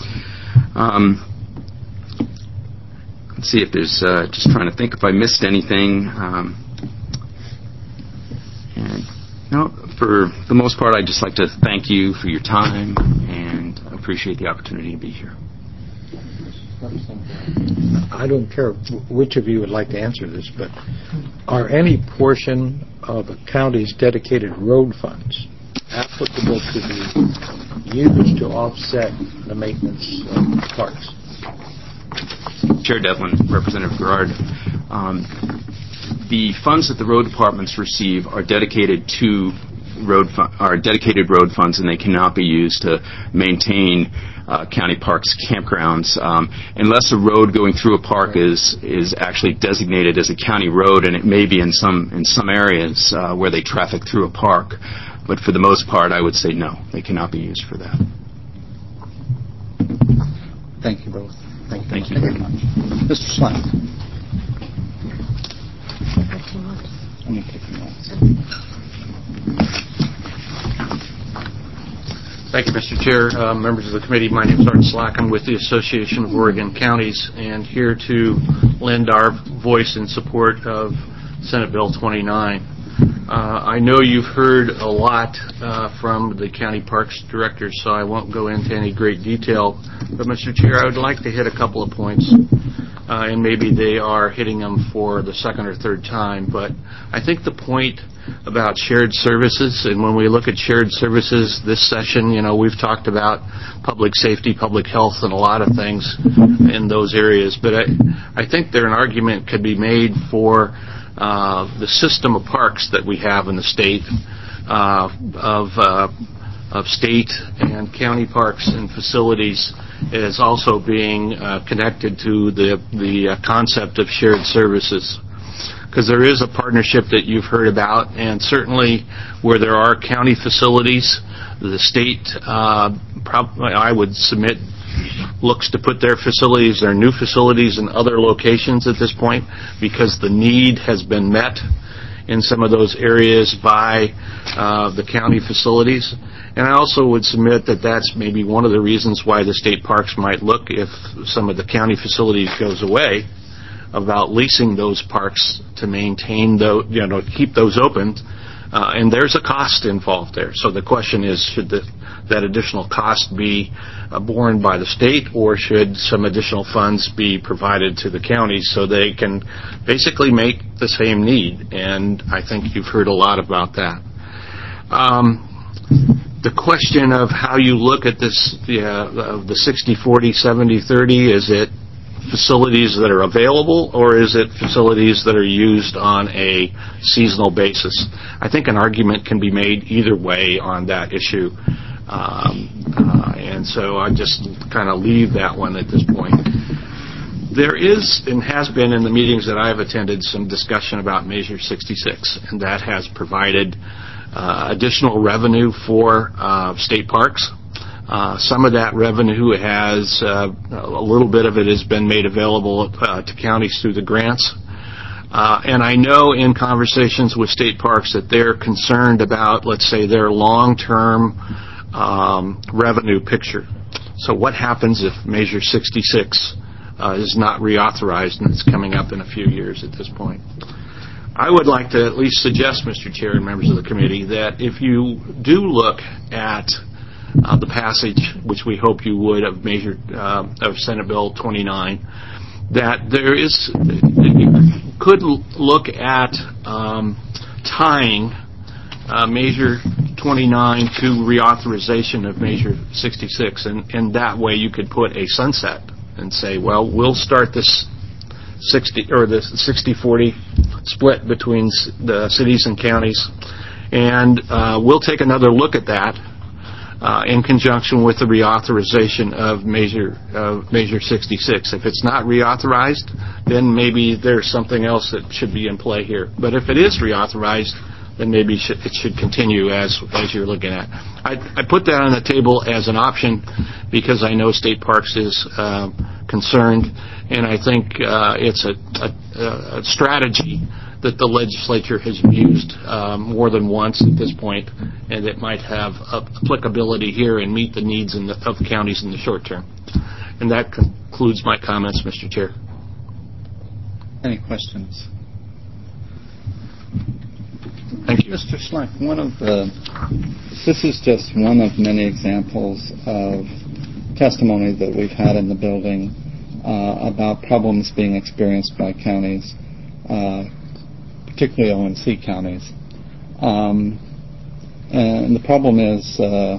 um, let's see if there's. Uh, just trying to think if I missed anything. Um, and no, for the most part, I'd just like to thank you for your time and appreciate the opportunity to be here. I don't care which of you would like to answer this, but are any portion of a county's dedicated road funds applicable to be used to offset the maintenance of parks? Chair Devlin, Representative Gerard, um, the funds that the road departments receive are dedicated to road fu- are dedicated road funds, and they cannot be used to maintain Uh, county parks, campgrounds, um, unless a road going through a park is is actually designated as a county road, and it may be in some in some areas uh, where they traffic through a park. But for the most part, I would say no, they cannot be used for that. Thank you both. Thank you, Thank you very much. Mister Slime. I'm going to take you off. Thank you, Mister Chair. Uh, members of the committee, my name is Art Slack. I'm with the Association of Oregon Counties and here to lend our voice in support of Senate Bill twenty-nine. Uh, I know you've heard a lot uh, from the county parks directors, so I won't go into any great detail. But, Mister Chair, I would like to hit a couple of points. uh, and maybe they are hitting them for the second or third time. But I think the point about shared services, and when we look at shared services this session, you know, we've talked about public safety, public health, and a lot of things in those areas. But I, I think there an argument could be made for uh, the system of parks that we have in the state, uh, of uh, of state and county parks and facilities, is also being uh, connected to the the uh, concept of shared services. Because there is a partnership that you've heard about, and certainly where there are county facilities, the state, uh, prob- I would submit, looks to put their facilities, their new facilities in other locations at this point, because the need has been met in some of those areas by uh, the county facilities. And I also would submit that that's maybe one of the reasons why the state parks might look, if some of the county facilities goes away, about leasing those parks to maintain those, you know, keep those open, uh, and there's a cost involved there. So the question is, should the, that additional cost be uh, borne by the state, or should some additional funds be provided to the counties so they can basically make the same need? And I think you've heard a lot about that. Um, the question of how you look at this, the, uh, the sixty forty, seventy thirty, is it facilities that are available, or is it facilities that are used on a seasonal basis? I think an argument can be made either way on that issue. Um, uh, and so I just kind of leave that one at this point. There is, and has been in the meetings that I've attended, some discussion about Measure sixty-six, and that has provided uh, additional revenue for uh, state parks. Uh, some of that revenue has, uh, a little bit of it has been made available uh, to counties through the grants. Uh, and I know in conversations with state parks that they're concerned about, let's say, their long-term um, revenue picture. So what happens if Measure sixty-six uh, is not reauthorized, and it's coming up in a few years at this point? I would like to at least suggest, Mister Chair and members of the committee, that if you do look at Uh, the passage, which we hope you would, of Measure uh, of Senate Bill twenty-nine, that there is, you could l- look at um, tying uh, Measure twenty-nine to reauthorization of Measure sixty-six, and, and that way you could put a sunset and say, well, we'll start this sixty or the sixty forty split between s- the cities and counties, and uh, we'll take another look at that Uh, in conjunction with the reauthorization of Measure uh, Measure sixty-six. If it's not reauthorized, then maybe there's something else that should be in play here. But if it is reauthorized, then maybe sh- it should continue as as you're looking at. I, I put that on the table as an option because I know State Parks is uh, concerned, and I think uh, it's a, a, a strategy that the legislature has used um, more than once at this point, and it might have applicability here and meet the needs in the, of counties in the short term. And that concludes my comments, Mister Chair. Any questions? Thank you. Mister Schleck, one of the, this is just one of many examples of testimony that we've had in the building uh, about problems being experienced by counties, uh, particularly O and C counties. Um, and the problem is, uh,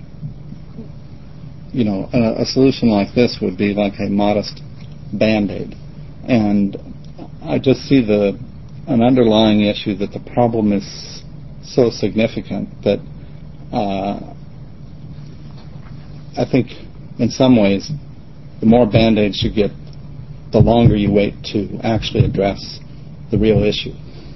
you know, a, a solution like this would be like a modest Band-Aid. And I just see the an underlying issue that the problem is so significant that uh, I think in some ways the more Band-Aids you get, the longer you wait to actually address the real issue.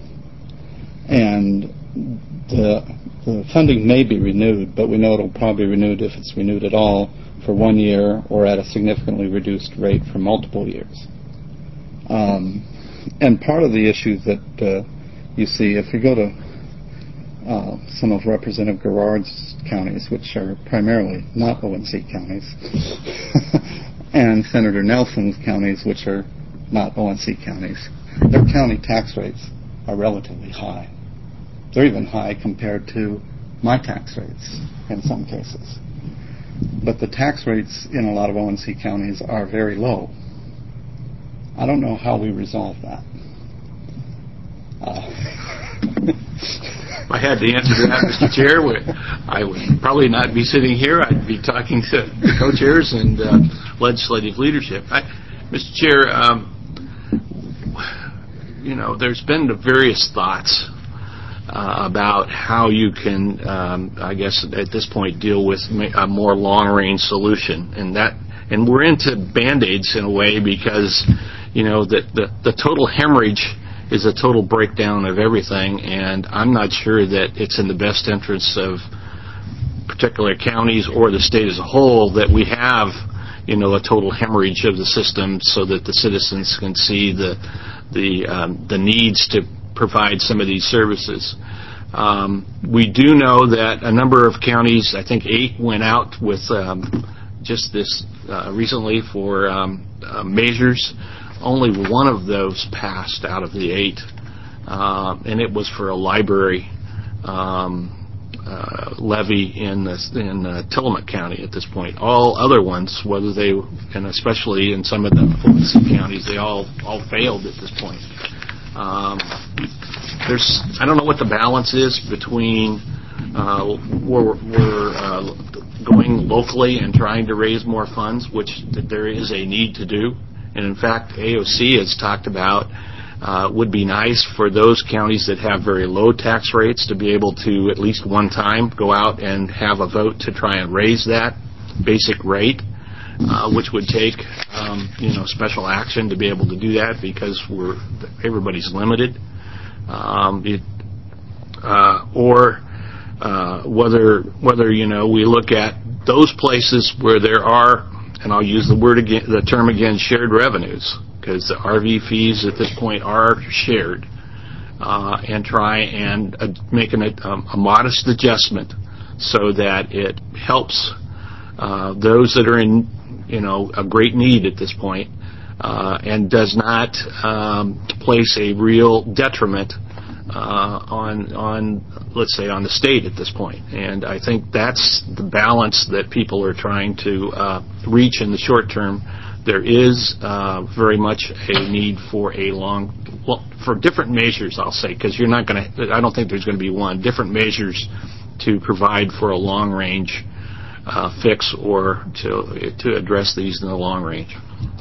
And the, the funding may be renewed, but we know it'll probably be renewed, if it's renewed at all, for one year or at a significantly reduced rate for multiple years. Um, and part of the issue that uh, you see, if you go to uh, some of Representative Garrard's counties, which are primarily not O and C counties, and Senator Nelson's counties, which are not O and C counties, their county tax rates are relatively high. They're even high compared to my tax rates in some cases. But the tax rates in a lot of O and C counties are very low. I don't know how we resolve that. Uh, If I had the answer to that, Mister Chair, I would probably not be sitting here. I'd be talking to the co-chairs and uh, legislative leadership. I, Mister Chair, um, you know, there's been the various thoughts uh, about how you can, um, I guess, at this point, deal with a more long-range solution, and that, and we're into Band-Aids in a way because, you know, the the, the total hemorrhage is a total breakdown of everything, and I'm not sure that it's in the best interest of particular counties or the state as a whole that we have, you know, a total hemorrhage of the system so that the citizens can see the the um, the needs to provide some of these services. Um, we do know that a number of counties, I think eight, went out with um, just this uh, recently for um, uh, measures. Only one of those passed out of the eight, uh, and it was for a library um, uh, levy in the, in uh, Tillamook County at this point. All other ones, whether they, and especially in some of the O N C counties, they all all failed at this point. Um, there's, I don't know what the balance is between uh, we're, we're uh, going locally and trying to raise more funds, which there is a need to do. And in fact, A O C has talked about uh, would be nice for those counties that have very low tax rates to be able to at least one time go out and have a vote to try and raise that basic rate, uh, which would take um, you know special action to be able to do that because we're everybody's limited. Um, it, uh, or uh, whether whether you know we look at those places where there are. And I'll use the word again, the term again, shared revenues, because the R V fees at this point are shared, uh, and try and uh, make an, um, a modest adjustment so that it helps uh, those that are in, you know, a great need at this point, uh, and does not um, place a real detriment uh, on on let's say on the state at this point. And I think that's the balance that people are trying to uh, reach in the short term. There is uh, very much a need for a long, well, for different measures, I'll say, because you're not going to, I don't think there's going to be one, different measures to provide for a long range uh, fix or to to address these in the long range.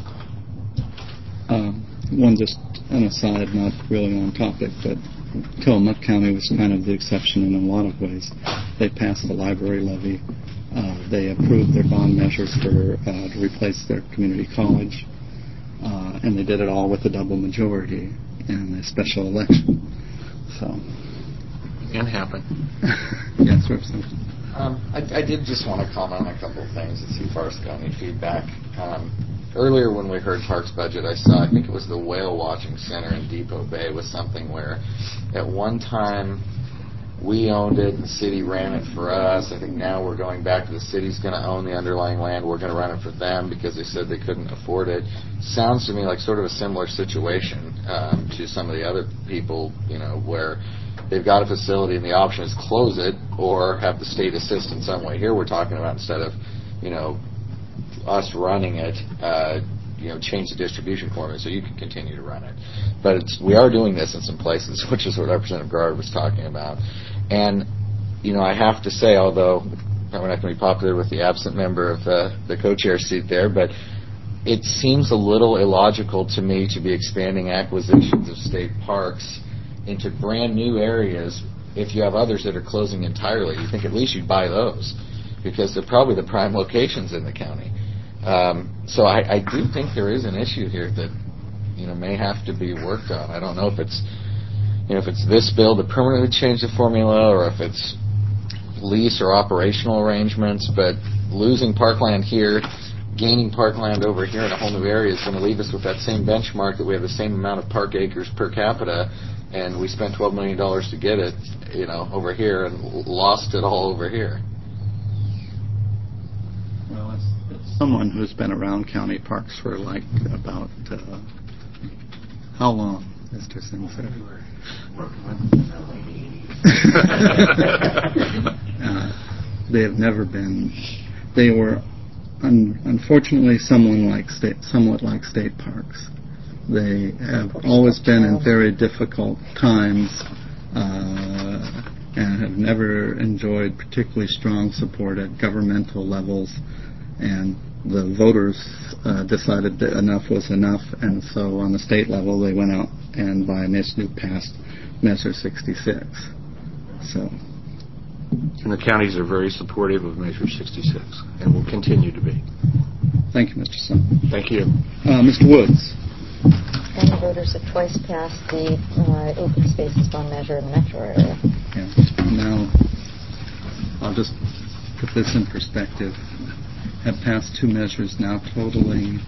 Um, one just an aside, not really on topic, but Tillamook County was kind of the exception in a lot of ways. They passed the library levy. Uh, they approved their bond measure for uh, to replace their community college, uh, and they did it all with a double majority in a special election. So, can happen. Yes, Representative. Um, I, I did just want to comment on a couple of things and see if Parks got any feedback. Um, earlier when we heard Parks budget, I saw, I think it was the Whale Watching Center in Depot Bay was something where at one time we owned it, the city ran it for us. I think now we're going back to the city's going to own the underlying land. We're going to run it for them because they said they couldn't afford it. Sounds to me like sort of a similar situation um, to some of the other people, you know, where they've got a facility and the option is close it or have the state assist in some way. Here we're talking about instead of, you know, us running it, uh, you know, change the distribution formula so you can continue to run it. But it's, we are doing this in some places, which is what Representative Garrard was talking about. And, you know, I have to say, although probably not going to be popular with the absent member of uh, the co-chair seat there, but it seems a little illogical to me to be expanding acquisitions of state parks into brand new areas if you have others that are closing entirely. You think at least you'd buy those because they're probably the prime locations in the county. Um, so I, I do think there is an issue here that, you know, may have to be worked on. I don't know if it's, you know, if it's this bill to permanently change the formula or if it's lease or operational arrangements, but losing parkland here, gaining parkland over here in a whole new area is going to leave us with that same benchmark that we have the same amount of park acres per capita, and we spent twelve million dollars to get it, you know, over here and lost it all over here. Well, it's, it's someone who's been around county parks for like about uh, how long, Mister Sinclair? uh, they have never been. They were, un, unfortunately, someone like state, somewhat like state parks. They have always been in very difficult times uh, and have never enjoyed particularly strong support at governmental levels. And the voters uh, decided that enough was enough, and so on the state level they went out and by initiative passed Measure sixty-six. So. And the counties are very supportive of Measure sixty-six, and will continue to be. Thank you, Mister Sun. Thank you. Uh, Mister Woods. And the voters have twice passed the uh, open spaces bond measure in the metro area. Yeah. Now, I'll just put this in perspective. Have passed two measures now totaling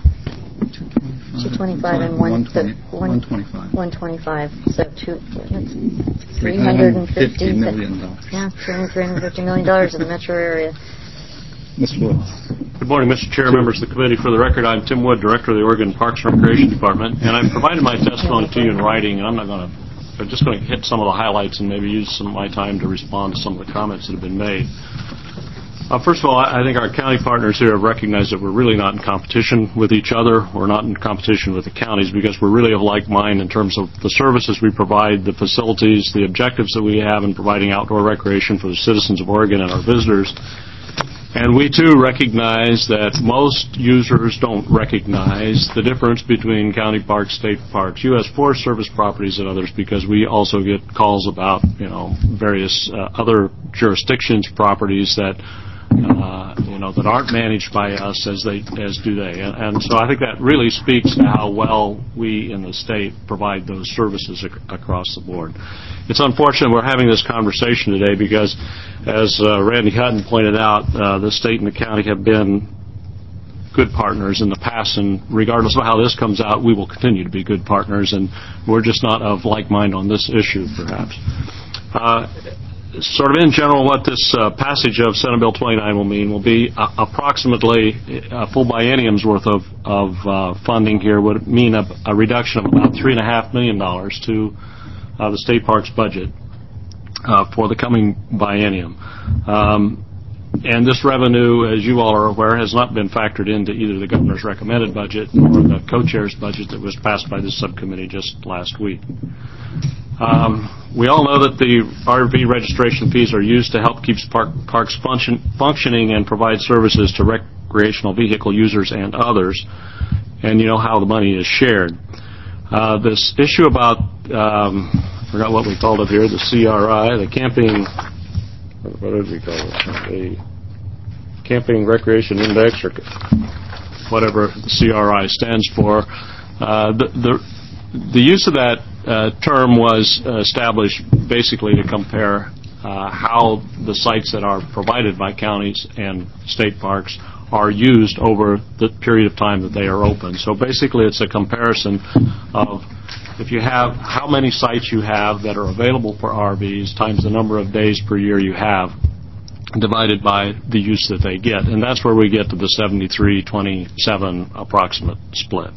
two twenty-five and one one twenty-five. one twenty-five. So two, that's three hundred fifty million dollars. Yeah, three hundred fifty million dollars in the metro area. Mister Woods. Good morning, Mister Chair, members of the committee. For the record, I'm Tim Wood, Director of the Oregon Parks and Recreation Department, and I've provided my testimony to you in writing, and I'm not going to, I'm just going to hit some of the highlights and maybe use some of my time to respond to some of the comments that have been made. Uh, first of all, I think our county partners here have recognized that we're really not in competition with each other. We're not in competition with the counties because we're really of like mind in terms of the services we provide, the facilities, the objectives that we have in providing outdoor recreation for the citizens of Oregon and our visitors. And we, too, recognize that most users don't recognize the difference between county parks, state parks, U S Forest Service properties, and others, because we also get calls about, you know, various uh, other jurisdictions' properties that Uh, you know, that aren't managed by us as they as do they, and, and so I think that really speaks to how well we in the state provide those services ac- across the board. It's unfortunate we're having this conversation today because, as uh, Randy Hutton pointed out, uh, the state and the county have been good partners in the past, and regardless of how this comes out, we will continue to be good partners, and we're just not of like mind on this issue, perhaps. Uh, Sort of in general, what this uh, passage of Senate Bill twenty-nine will mean will be uh, approximately a full biennium's worth of, of uh, funding here would mean a, a reduction of about three and a half million dollars to uh, the state parks budget uh, for the coming biennium. Um, and this revenue, as you all are aware, has not been factored into either the governor's recommended budget or the co-chair's budget that was passed by this subcommittee just last week. Um, we all know that the R V registration fees are used to help keep park, parks function, functioning and provide services to recreational vehicle users and others, and you know how the money is shared. Uh, this issue about, um, I forgot what we called it here, the C R I, the camping, what did we call it? The Camping Recreation Index, or whatever the C R I stands for. Uh, the, the, the use of that Uh, term was uh, established basically to compare uh, how the sites that are provided by counties and state parks are used over the period of time that they are open. So basically it's a comparison of if you have how many sites you have that are available for R Vs times the number of days per year you have divided by the use that they get. And that's where we get to the seventy-three twenty-seven approximate split.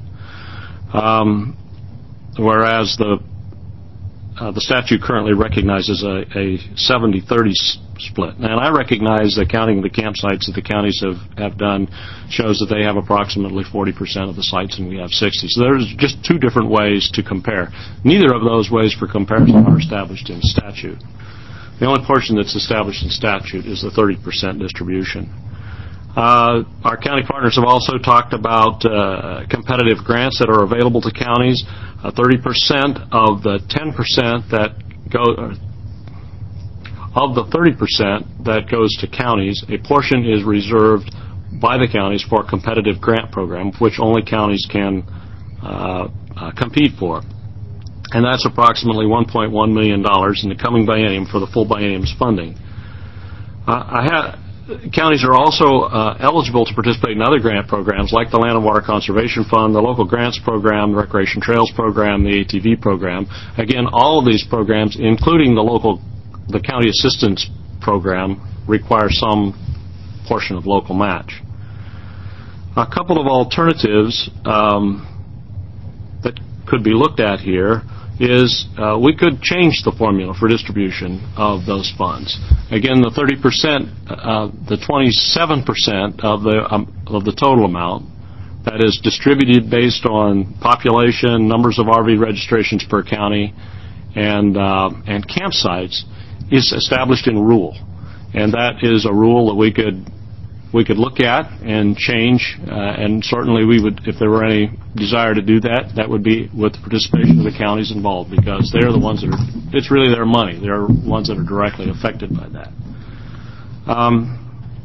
Um, Whereas the uh, the statute currently recognizes a, a seventy thirty s- split. And I recognize that counting the campsites that the counties have, have done shows that they have approximately forty percent of the sites and we have sixty. So there's just two different ways to compare. Neither of those ways for comparison are established in statute. The only portion that's established in statute is the thirty percent distribution. Uh, our county partners have also talked about uh, competitive grants that are available to counties. Uh, thirty percent of the ten percent that go uh, of the thirty percent that goes to counties, a portion is reserved by the counties for a competitive grant program, which only counties can uh, uh, compete for. And that's approximately one point one million dollars in the coming biennium for the full biennium's funding. Uh, I have Counties are also uh, eligible to participate in other grant programs like the Land and Water Conservation Fund, the Local Grants Program, the Recreation Trails Program, the A T V Program. Again, all of these programs, including the local, the County Assistance Program, require some portion of local match. A couple of alternatives um, that could be looked at here is uh, we could change the formula for distribution of those funds. Again, the thirty percent, uh, the twenty-seven percent of the um, of the total amount that is distributed based on population, numbers of R V registrations per county, and uh, and campsites, is established in rule, and that is a rule that we could we could look at and change, uh, and certainly we would, if there were any desire to do that, that would be with the participation of the counties involved, because they're the ones that are, it's really their money. They're ones that are directly affected by that. Um,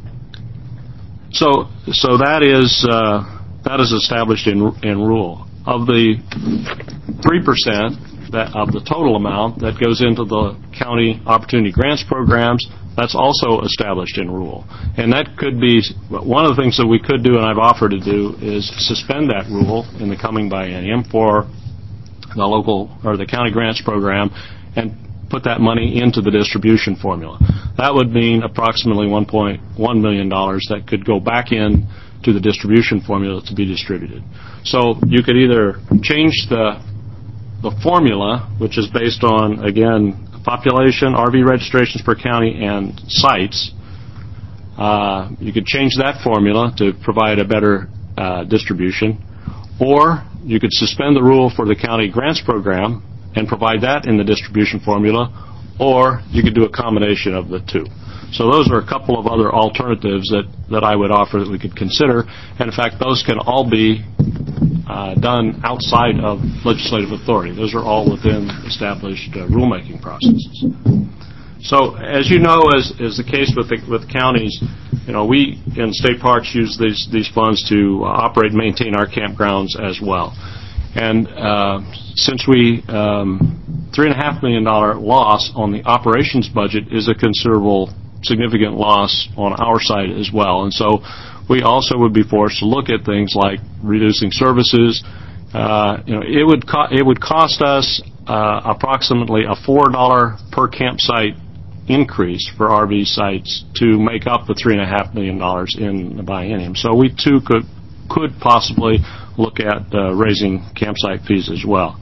so, so that is uh, that is established in in rule. Of the three percent that of the total amount that goes into the county opportunity grants programs, that's also established in rule. And that could be, one of the things that we could do, and I've offered to do, is suspend that rule in the coming biennium for the local or the county grants program and put that money into the distribution formula. That would mean approximately one point one million dollars that could go back in to the distribution formula to be distributed. So you could either change the the formula, which is based on, again, population, R V registrations per county, and sites. Uh, you could change that formula to provide a better uh, distribution, or you could suspend the rule for the county grants program and provide that in the distribution formula, or you could do a combination of the two. So those are a couple of other alternatives that, that I would offer that we could consider, and in fact those can all be uh, done outside of legislative authority. Those are all within established uh, rulemaking processes. So as you know, as is the case with the, with counties, you know, we in state parks use these, these funds to uh, operate and maintain our campgrounds as well. And uh, since we, um, three and a half million dollar loss on the operations budget is a considerable, significant loss on our side as well. And so we also would be forced to look at things like reducing services. Uh, you know, it would co- it would cost us uh, approximately a four dollar per campsite increase for R V sites to make up the three and a half million dollars in the biennium. So we too could could possibly look at uh, raising campsite fees as well.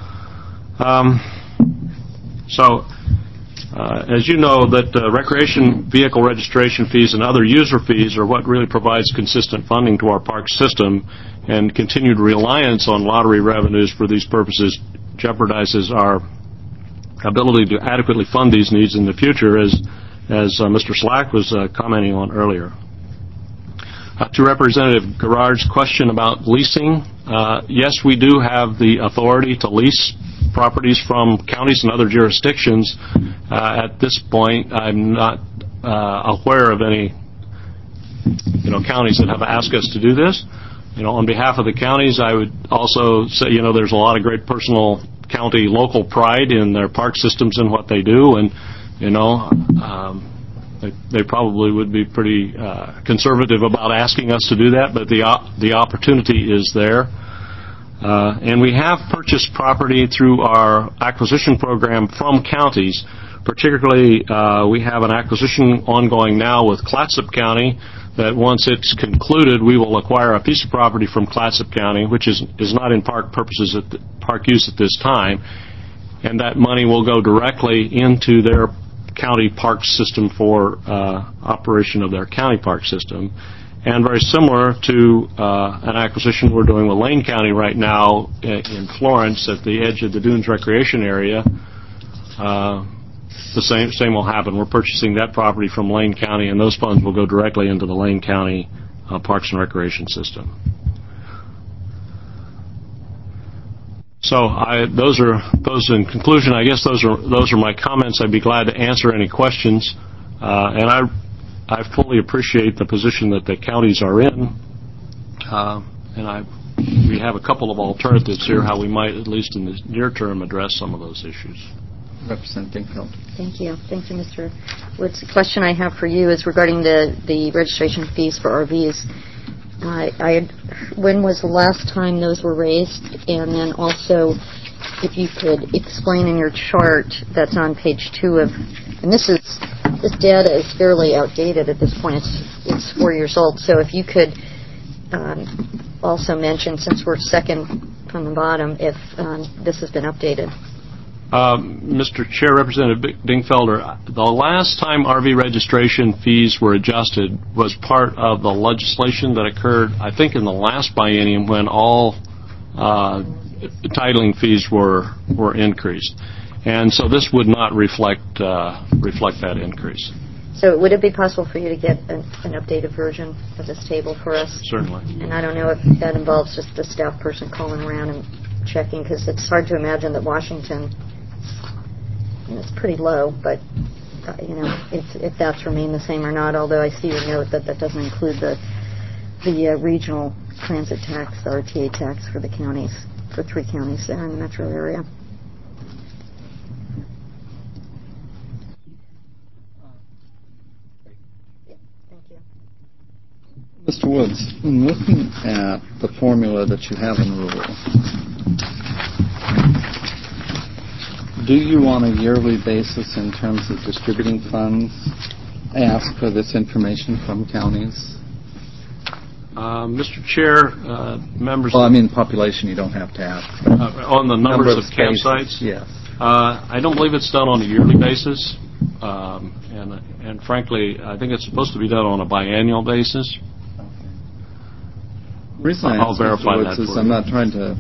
Um, so, uh, as you know, that uh, recreation vehicle registration fees and other user fees are what really provides consistent funding to our park system, and continued reliance on lottery revenues for these purposes jeopardizes our ability to adequately fund these needs in the future, as, as uh, Mister Slack was uh, commenting on earlier. Uh, to Representative Garrard's question about leasing, uh, yes, we do have the authority to lease properties from counties and other jurisdictions. Uh, at this point, I'm not uh, aware of any, you know, counties that have asked us to do this. You know, on behalf of the counties, I would also say, you know, there's a lot of great personal county local pride in their park systems and what they do, and, you know, um, They, they probably would be pretty uh, conservative about asking us to do that, but the op- the opportunity is there. Uh, and we have purchased property through our acquisition program from counties. Particularly, uh, we have an acquisition ongoing now with Clatsop County that once it's concluded, we will acquire a piece of property from Clatsop County, which is, is not in park purposes at the, park use at this time, and that money will go directly into their county park system for uh, operation of their county park system. And very similar to uh, an acquisition we're doing with Lane County right now in Florence at the edge of the Dunes Recreation Area, uh, the same same will happen. We're purchasing that property from Lane County, and those funds will go directly into the Lane County uh, Parks and Recreation system. So I, those are those in conclusion. I guess those are those are my comments. I'd be glad to answer any questions, uh, and I I fully appreciate the position that the counties are in, uh, and I we have a couple of alternatives here how we might, at least in the near term, address some of those issues. Representative Dingfeld. Thank you. Thank you, Mister Woods. The question I have for you is regarding the the registration fees for R Vs. I, I had, when was the last time those were raised? And then also, if you could explain in your chart that's on page two of, and this is this data is fairly outdated at this point. It's it's four years old. So if you could um, also mention, since we're second from the bottom, if um, this has been updated. Um, Mister Chair, Representative Dingfelder, the last time R V registration fees were adjusted was part of the legislation that occurred, I think, in the last biennium when all uh, titling fees were were increased, and so this would not reflect uh, reflect that increase. So would it be possible for you to get an, an updated version of this table for us? Certainly. And I don't know if that involves just the staff person calling around and checking, because it's hard to imagine that Washington, and it's pretty low, but uh, you know, if, if that's remained the same or not. Although I see your note that that doesn't include the the uh, regional transit tax, the R T A tax for the counties, for three counties there in the metro area. Mister Woods, in looking at the formula that you have in rural, do you on a yearly basis in terms of distributing funds ask for this information from counties? Uh, Mister Chair, uh, members... Well, I mean population you don't have to ask. Uh, on the numbers Number of, of campsites? Yes. Uh, I don't believe it's done on a yearly basis. Um, and, and frankly, I think it's supposed to be done on a biannual basis. The reason I I'll ask, verify Mister Woods, that is for I'm you. not trying to...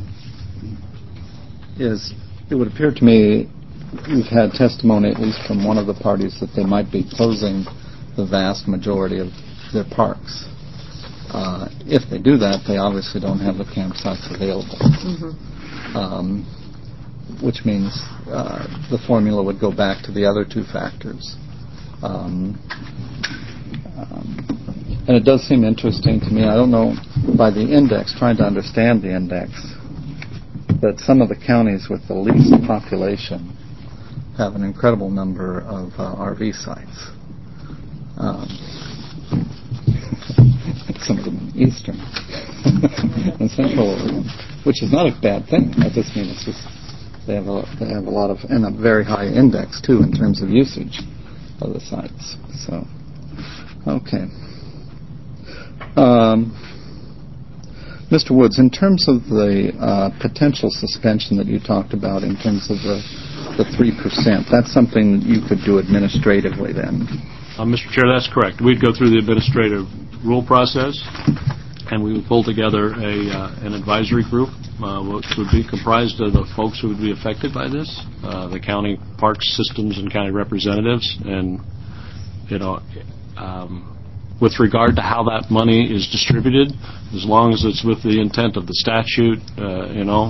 is it would appear to me we've had testimony, at least from one of the parties, that they might be closing the vast majority of their parks. Uh, if they do that, they obviously don't have the campsites available. Mm-hmm. Um, which means uh, the formula would go back to the other two factors. Um, um, and it does seem interesting to me, I don't know, by the index, trying to understand the index, that some of the counties with the least population have an incredible number of uh, R V sites. Um, some of them in eastern and central Oregon, which is not a bad thing. I just mean it's just they have a they have a lot of, and a very high index too in terms of usage of the sites. So, okay. Um, Mister Woods, in terms of the uh, potential suspension that you talked about in terms of the the three percent, that's something that you could do administratively then? Uh, Mister Chair, that's correct. We'd go through the administrative rule process, and we would pull together a uh, an advisory group, uh, which would be comprised of the folks who would be affected by this, uh, the county parks systems and county representatives, and you know, um, with regard to how that money is distributed, as long as it's with the intent of the statute, uh, you know,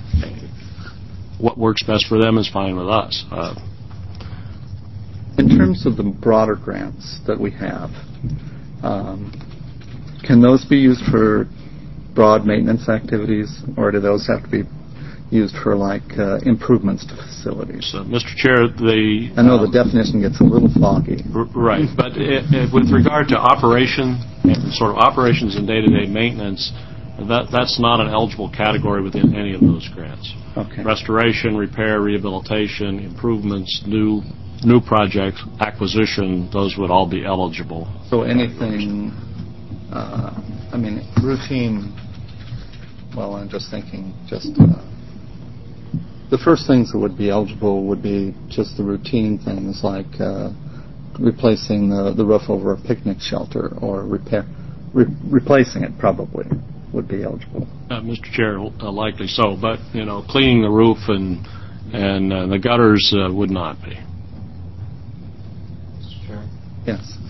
what works best for them is fine with us. Uh, In terms of the broader grants that we have, um, can those be used for broad maintenance activities, or do those have to be used for, like, uh, improvements to facilities? So, Mister Chair, the... I know um, the definition gets a little foggy. r- Right, but it, it, with regard to operation, and sort of operations and day-to-day maintenance, that that's not an eligible category within any of those grants. Okay. Restoration, repair, rehabilitation, improvements, new new projects, acquisition, those would all be eligible. So anything, uh, I mean, routine, well, I'm just thinking just, uh, the first things that would be eligible would be just the routine things like uh, replacing the, the roof over a picnic shelter, or repair, re- replacing it probably would be eligible. Uh, Mister Chair, uh, likely so, but, you know, cleaning the roof and, and uh, the gutters uh, would not be. Yes.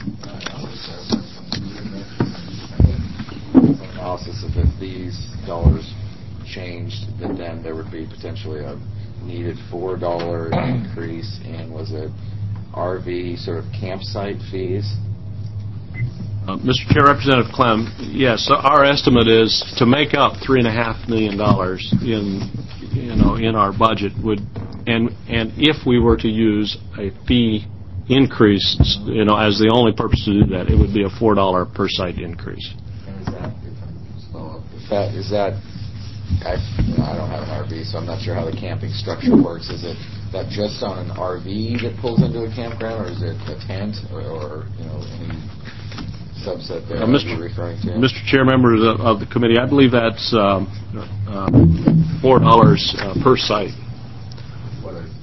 Analysis of if these dollars changed, that then there would be potentially a needed four dollar increase in, was it R V sort of campsite fees? Uh, Mister Chair, Representative Clem, yes, so our estimate is to make up three and a half million dollars in, you know, in our budget would, and and if we were to use a fee increase, you know, as the only purpose to do that, it would be a four dollar per site increase. And is that, so if that, is that, I, I don't have an R V, so I'm not sure how the camping structure works. Is it that just on an R V that pulls into a campground, or is it a tent, or, or you know, any subset there Uh, Mister you're referring to? Mister Chair, members of, of the committee, I believe that's um, uh, four dollars uh, per site. What are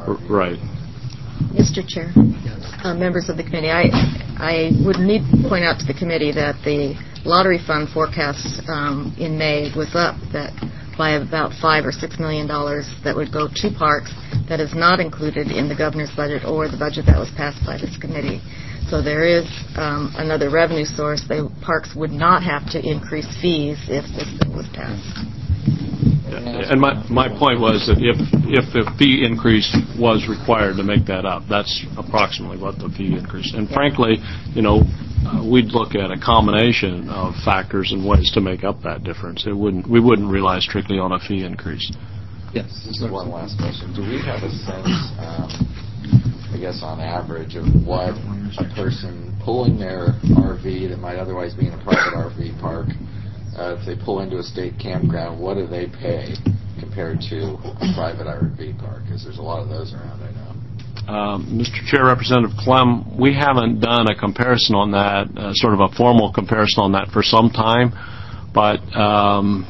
R V. Right. Mister Chair, uh, members of the committee, I, I would need to point out to the committee that the lottery fund forecast um, in May was up that by about five or six million dollars that would go to parks. That is not included in the governor's budget or the budget that was passed by this committee. So there is um, another revenue source. The parks would not have to increase fees if this bill was passed. And my my point was that if if the fee increase was required to make that up, that's approximately what the fee increase. And frankly, you know, uh, we'd look at a combination of factors and ways to make up that difference. It wouldn't we wouldn't rely strictly on a fee increase. Yes. This is one last question. Do we have a sense, um, I guess, on average, of what a person pulling their R V that might otherwise be in a private R V park, uh, if they pull into a state campground, what do they pay compared to a private R V park? Because there's a lot of those around, I know. Um, Mister Chair, Representative Clem, we haven't done a comparison on that, uh, sort of a formal comparison on that for some time, but um,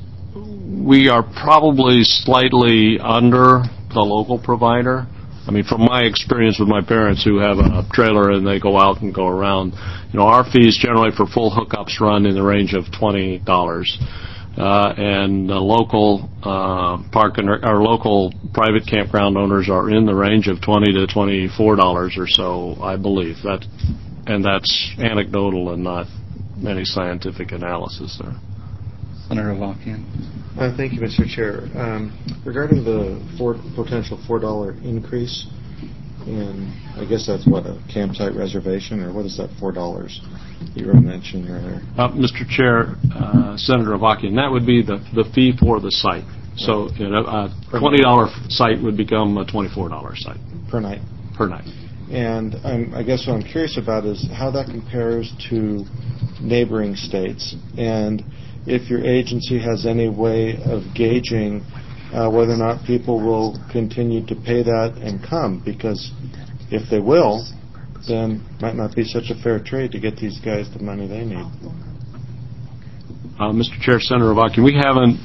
we are probably slightly under the local provider. I mean, from my experience with my parents who have a trailer and they go out and go around, you know, our fees generally for full hookups run in the range of twenty dollars. Uh, and the local uh, park and our local private campground owners are in the range of twenty to twenty-four dollars or so, I believe. That, and that's anecdotal and not any scientific analysis there. Senator Avakian. Uh, thank you, Mister Chair. Um, regarding the four, potential four dollar increase, and I guess that's what, a campsite reservation, or what is that four dollars you were mentioning earlier? Uh, Mister Chair, uh, Senator Avakian, that would be the, the fee for the site. So you know, a twenty dollar site would become a twenty-four dollar site. Per night? Per night. And I'm, I guess what I'm curious about is how that compares to neighboring states, and if your agency has any way of gauging uh, whether or not people will continue to pay that and come, because if they will, then it might not be such a fair trade to get these guys the money they need. Uh, Mister Chair, Senator Avakian, we haven't,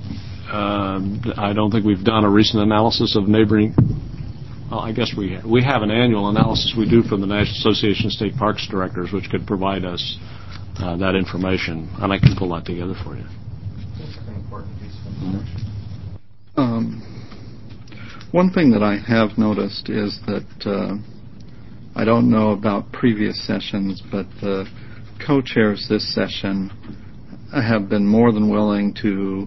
uh, I don't think we've done a recent analysis of neighboring, well, I guess we ha- we have an annual analysis we do from the National Association of State Parks Directors, which could provide us Uh, that information, and I can pull that together for you. That's an important piece of information. Um, one thing that I have noticed is that uh, I don't know about previous sessions, but the co-chairs this session have been more than willing to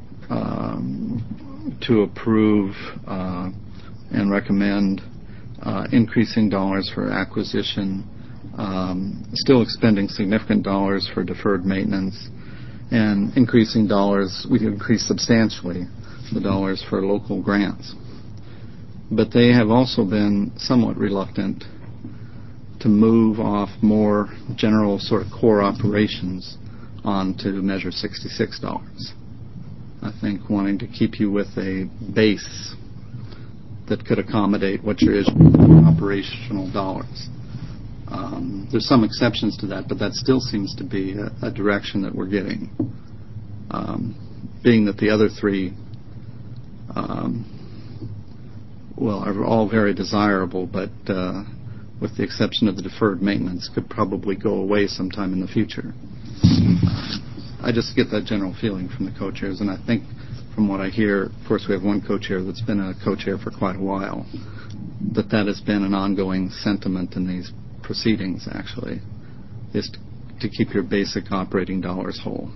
um, to approve uh, and recommend uh, increasing dollars for acquisition. Um, still expending significant dollars for deferred maintenance, and increasing dollars, we increase substantially the dollars for local grants. But they have also been somewhat reluctant to move off more general sort of core operations onto Measure sixty-six dollars. I think wanting to keep you with a base that could accommodate what your is operational dollars. Um, there's some exceptions to that, but that still seems to be a, a direction that we're getting. Um, being that the other three, um, well, are all very desirable, but uh, with the exception of the deferred maintenance, could probably go away sometime in the future. I just get that general feeling from the co-chairs, and I think from what I hear, of course we have one co-chair that's been a co-chair for quite a while, that that has been an ongoing sentiment in these proceedings, actually, is to keep your basic operating dollars whole.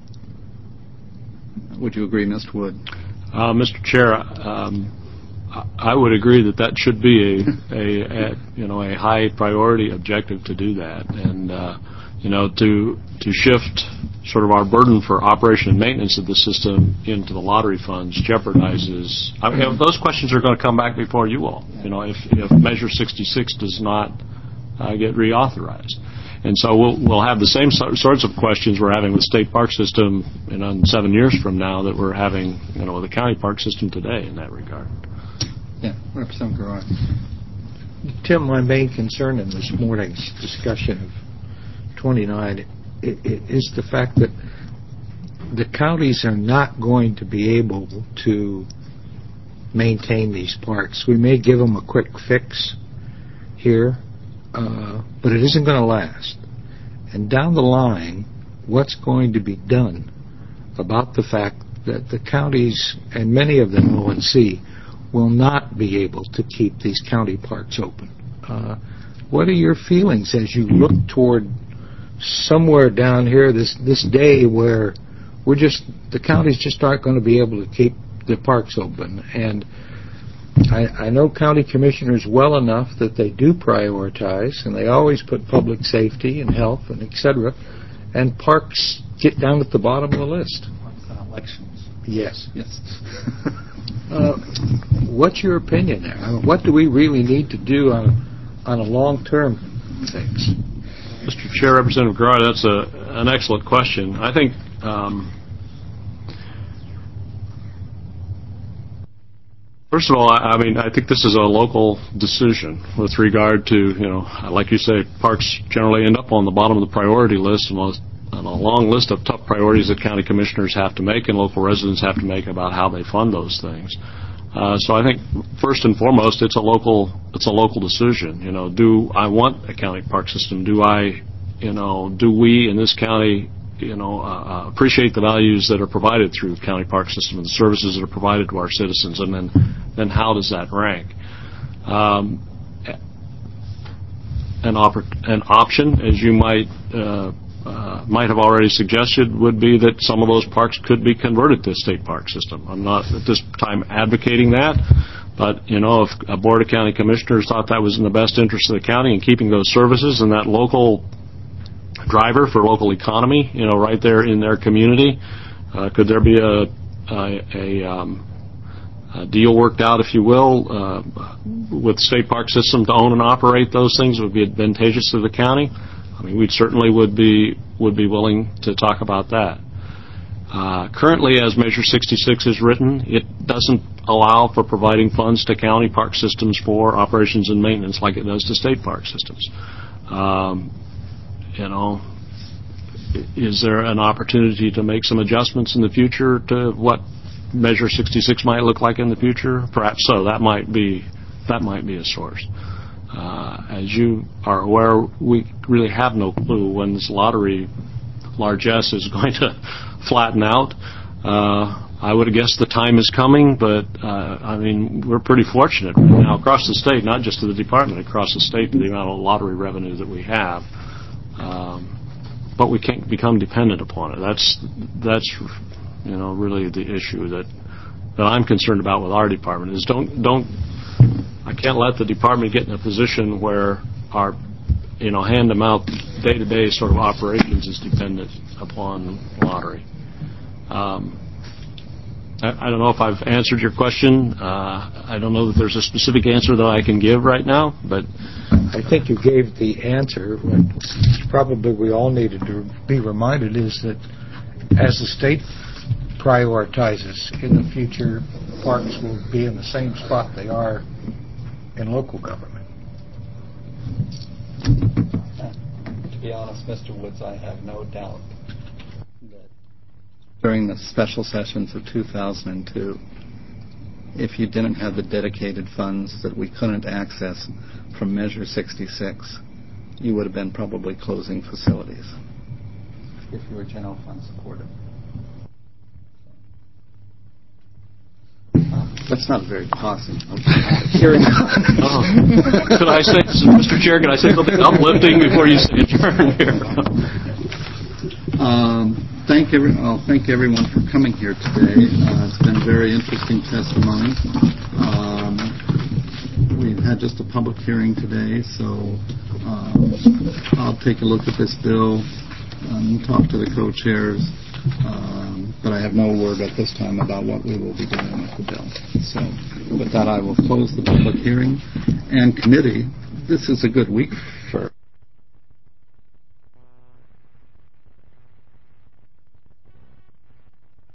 Would you agree, Mister Wood? Uh, Mister Chair, um, I would agree that that should be a, a, a you know a high priority objective to do that, and uh, you know to to shift sort of our burden for operation and maintenance of the system into the lottery funds jeopardizes. I mean, those questions are going to come back before you all. You know, if if Measure sixty-six does not Uh, get reauthorized. And so we'll we'll have the same so- sorts of questions we're having with the state park system you know, in seven years from now that we're having you know with the county park system today in that regard. Yeah, Representative Garrard. Tim, my main concern in this morning's discussion of twenty-nine is the fact that the counties are not going to be able to maintain these parks. We may give them a quick fix here, uh, but it isn't going to last. And down the line, what's going to be done about the fact that the counties, and many of them O and C, will not be able to keep these county parks open? Uh, what are your feelings as you look toward somewhere down here this, this day where we're just, the counties just aren't going to be able to keep the parks open? And I, I know county commissioners well enough that they do prioritize, and they always put public safety and health and et cetera, and parks get down at the bottom of the list. Elections. Yes. Yes. uh, what's your opinion there? I mean, what do we really need to do on a, on a long-term fix? Mister Chair, Representative Garrard, that's a, an excellent question. I think um, first of all, I, I mean, I think this is a local decision with regard to, you know, like you say, parks generally end up on the bottom of the priority list, and most, and a long list of tough priorities that county commissioners have to make and local residents have to make about how they fund those things. Uh, so I think first and foremost, it's a local it's a local decision. You know, do I want a county park system? Do I, you know, do we in this county, you know, uh, appreciate the values that are provided through the county park system and the services that are provided to our citizens? And then, then how does that rank? Um, an, oppor- an option, as you might. Uh, Uh, might have already suggested, would be that some of those parks could be converted to a state park system. I'm not at this time advocating that, but, you know, if a board of county commissioners thought that was in the best interest of the county and keeping those services and that local driver for local economy, you know, right there in their community, uh, could there be a, a, a, um, a deal worked out, if you will, uh, with the state park system to own and operate those things that would be advantageous to the county? I mean, we certainly would be would be willing to talk about that. Uh, currently, as Measure sixty-six is written, it doesn't allow for providing funds to county park systems for operations and maintenance like it does to state park systems. Um, you know, is there an opportunity to make some adjustments in the future to what Measure sixty-six might look like in the future? Perhaps so. That might be that might be a source. Uh, as you are aware, we really have no clue when this lottery largesse is going to flatten out. Uh, I would guess the time is coming, but uh, I mean, we're pretty fortunate right now across the state, not just to the department, across the state, the amount of lottery revenue that we have. Um, but we can't become dependent upon it. That's that's you know really the issue that that I'm concerned about with our department is don't don't. I can't let the department get in a position where our, you know, hand-to-mouth, day-to-day sort of operations is dependent upon lottery. Um, I, I don't know if I've answered your question. Uh, I don't know that there's a specific answer that I can give right now, but I think you gave the answer. What probably we all needed to be reminded is that as the state prioritizes in the future, parks will be in the same spot they are in local government. To be honest, Mister Woods, I have no doubt that during the special sessions of two thousand two, if you didn't have the dedicated funds that we couldn't access from Measure sixty-six, you would have been probably closing facilities if you were general fund supported. That's not very positive. Hearing oh. Could I say, Mister Chair, could I say something uplifting before you say adjourn here? um, thank every, I'll thank everyone for coming here today. Uh, it's been very interesting testimony. Um, we've had just a public hearing today, so um, I'll take a look at this bill and talk to the co-chairs. Um, but I have no word at this time about what we will be doing with the bill. So with that, I will close the public hearing. And committee, this is a good week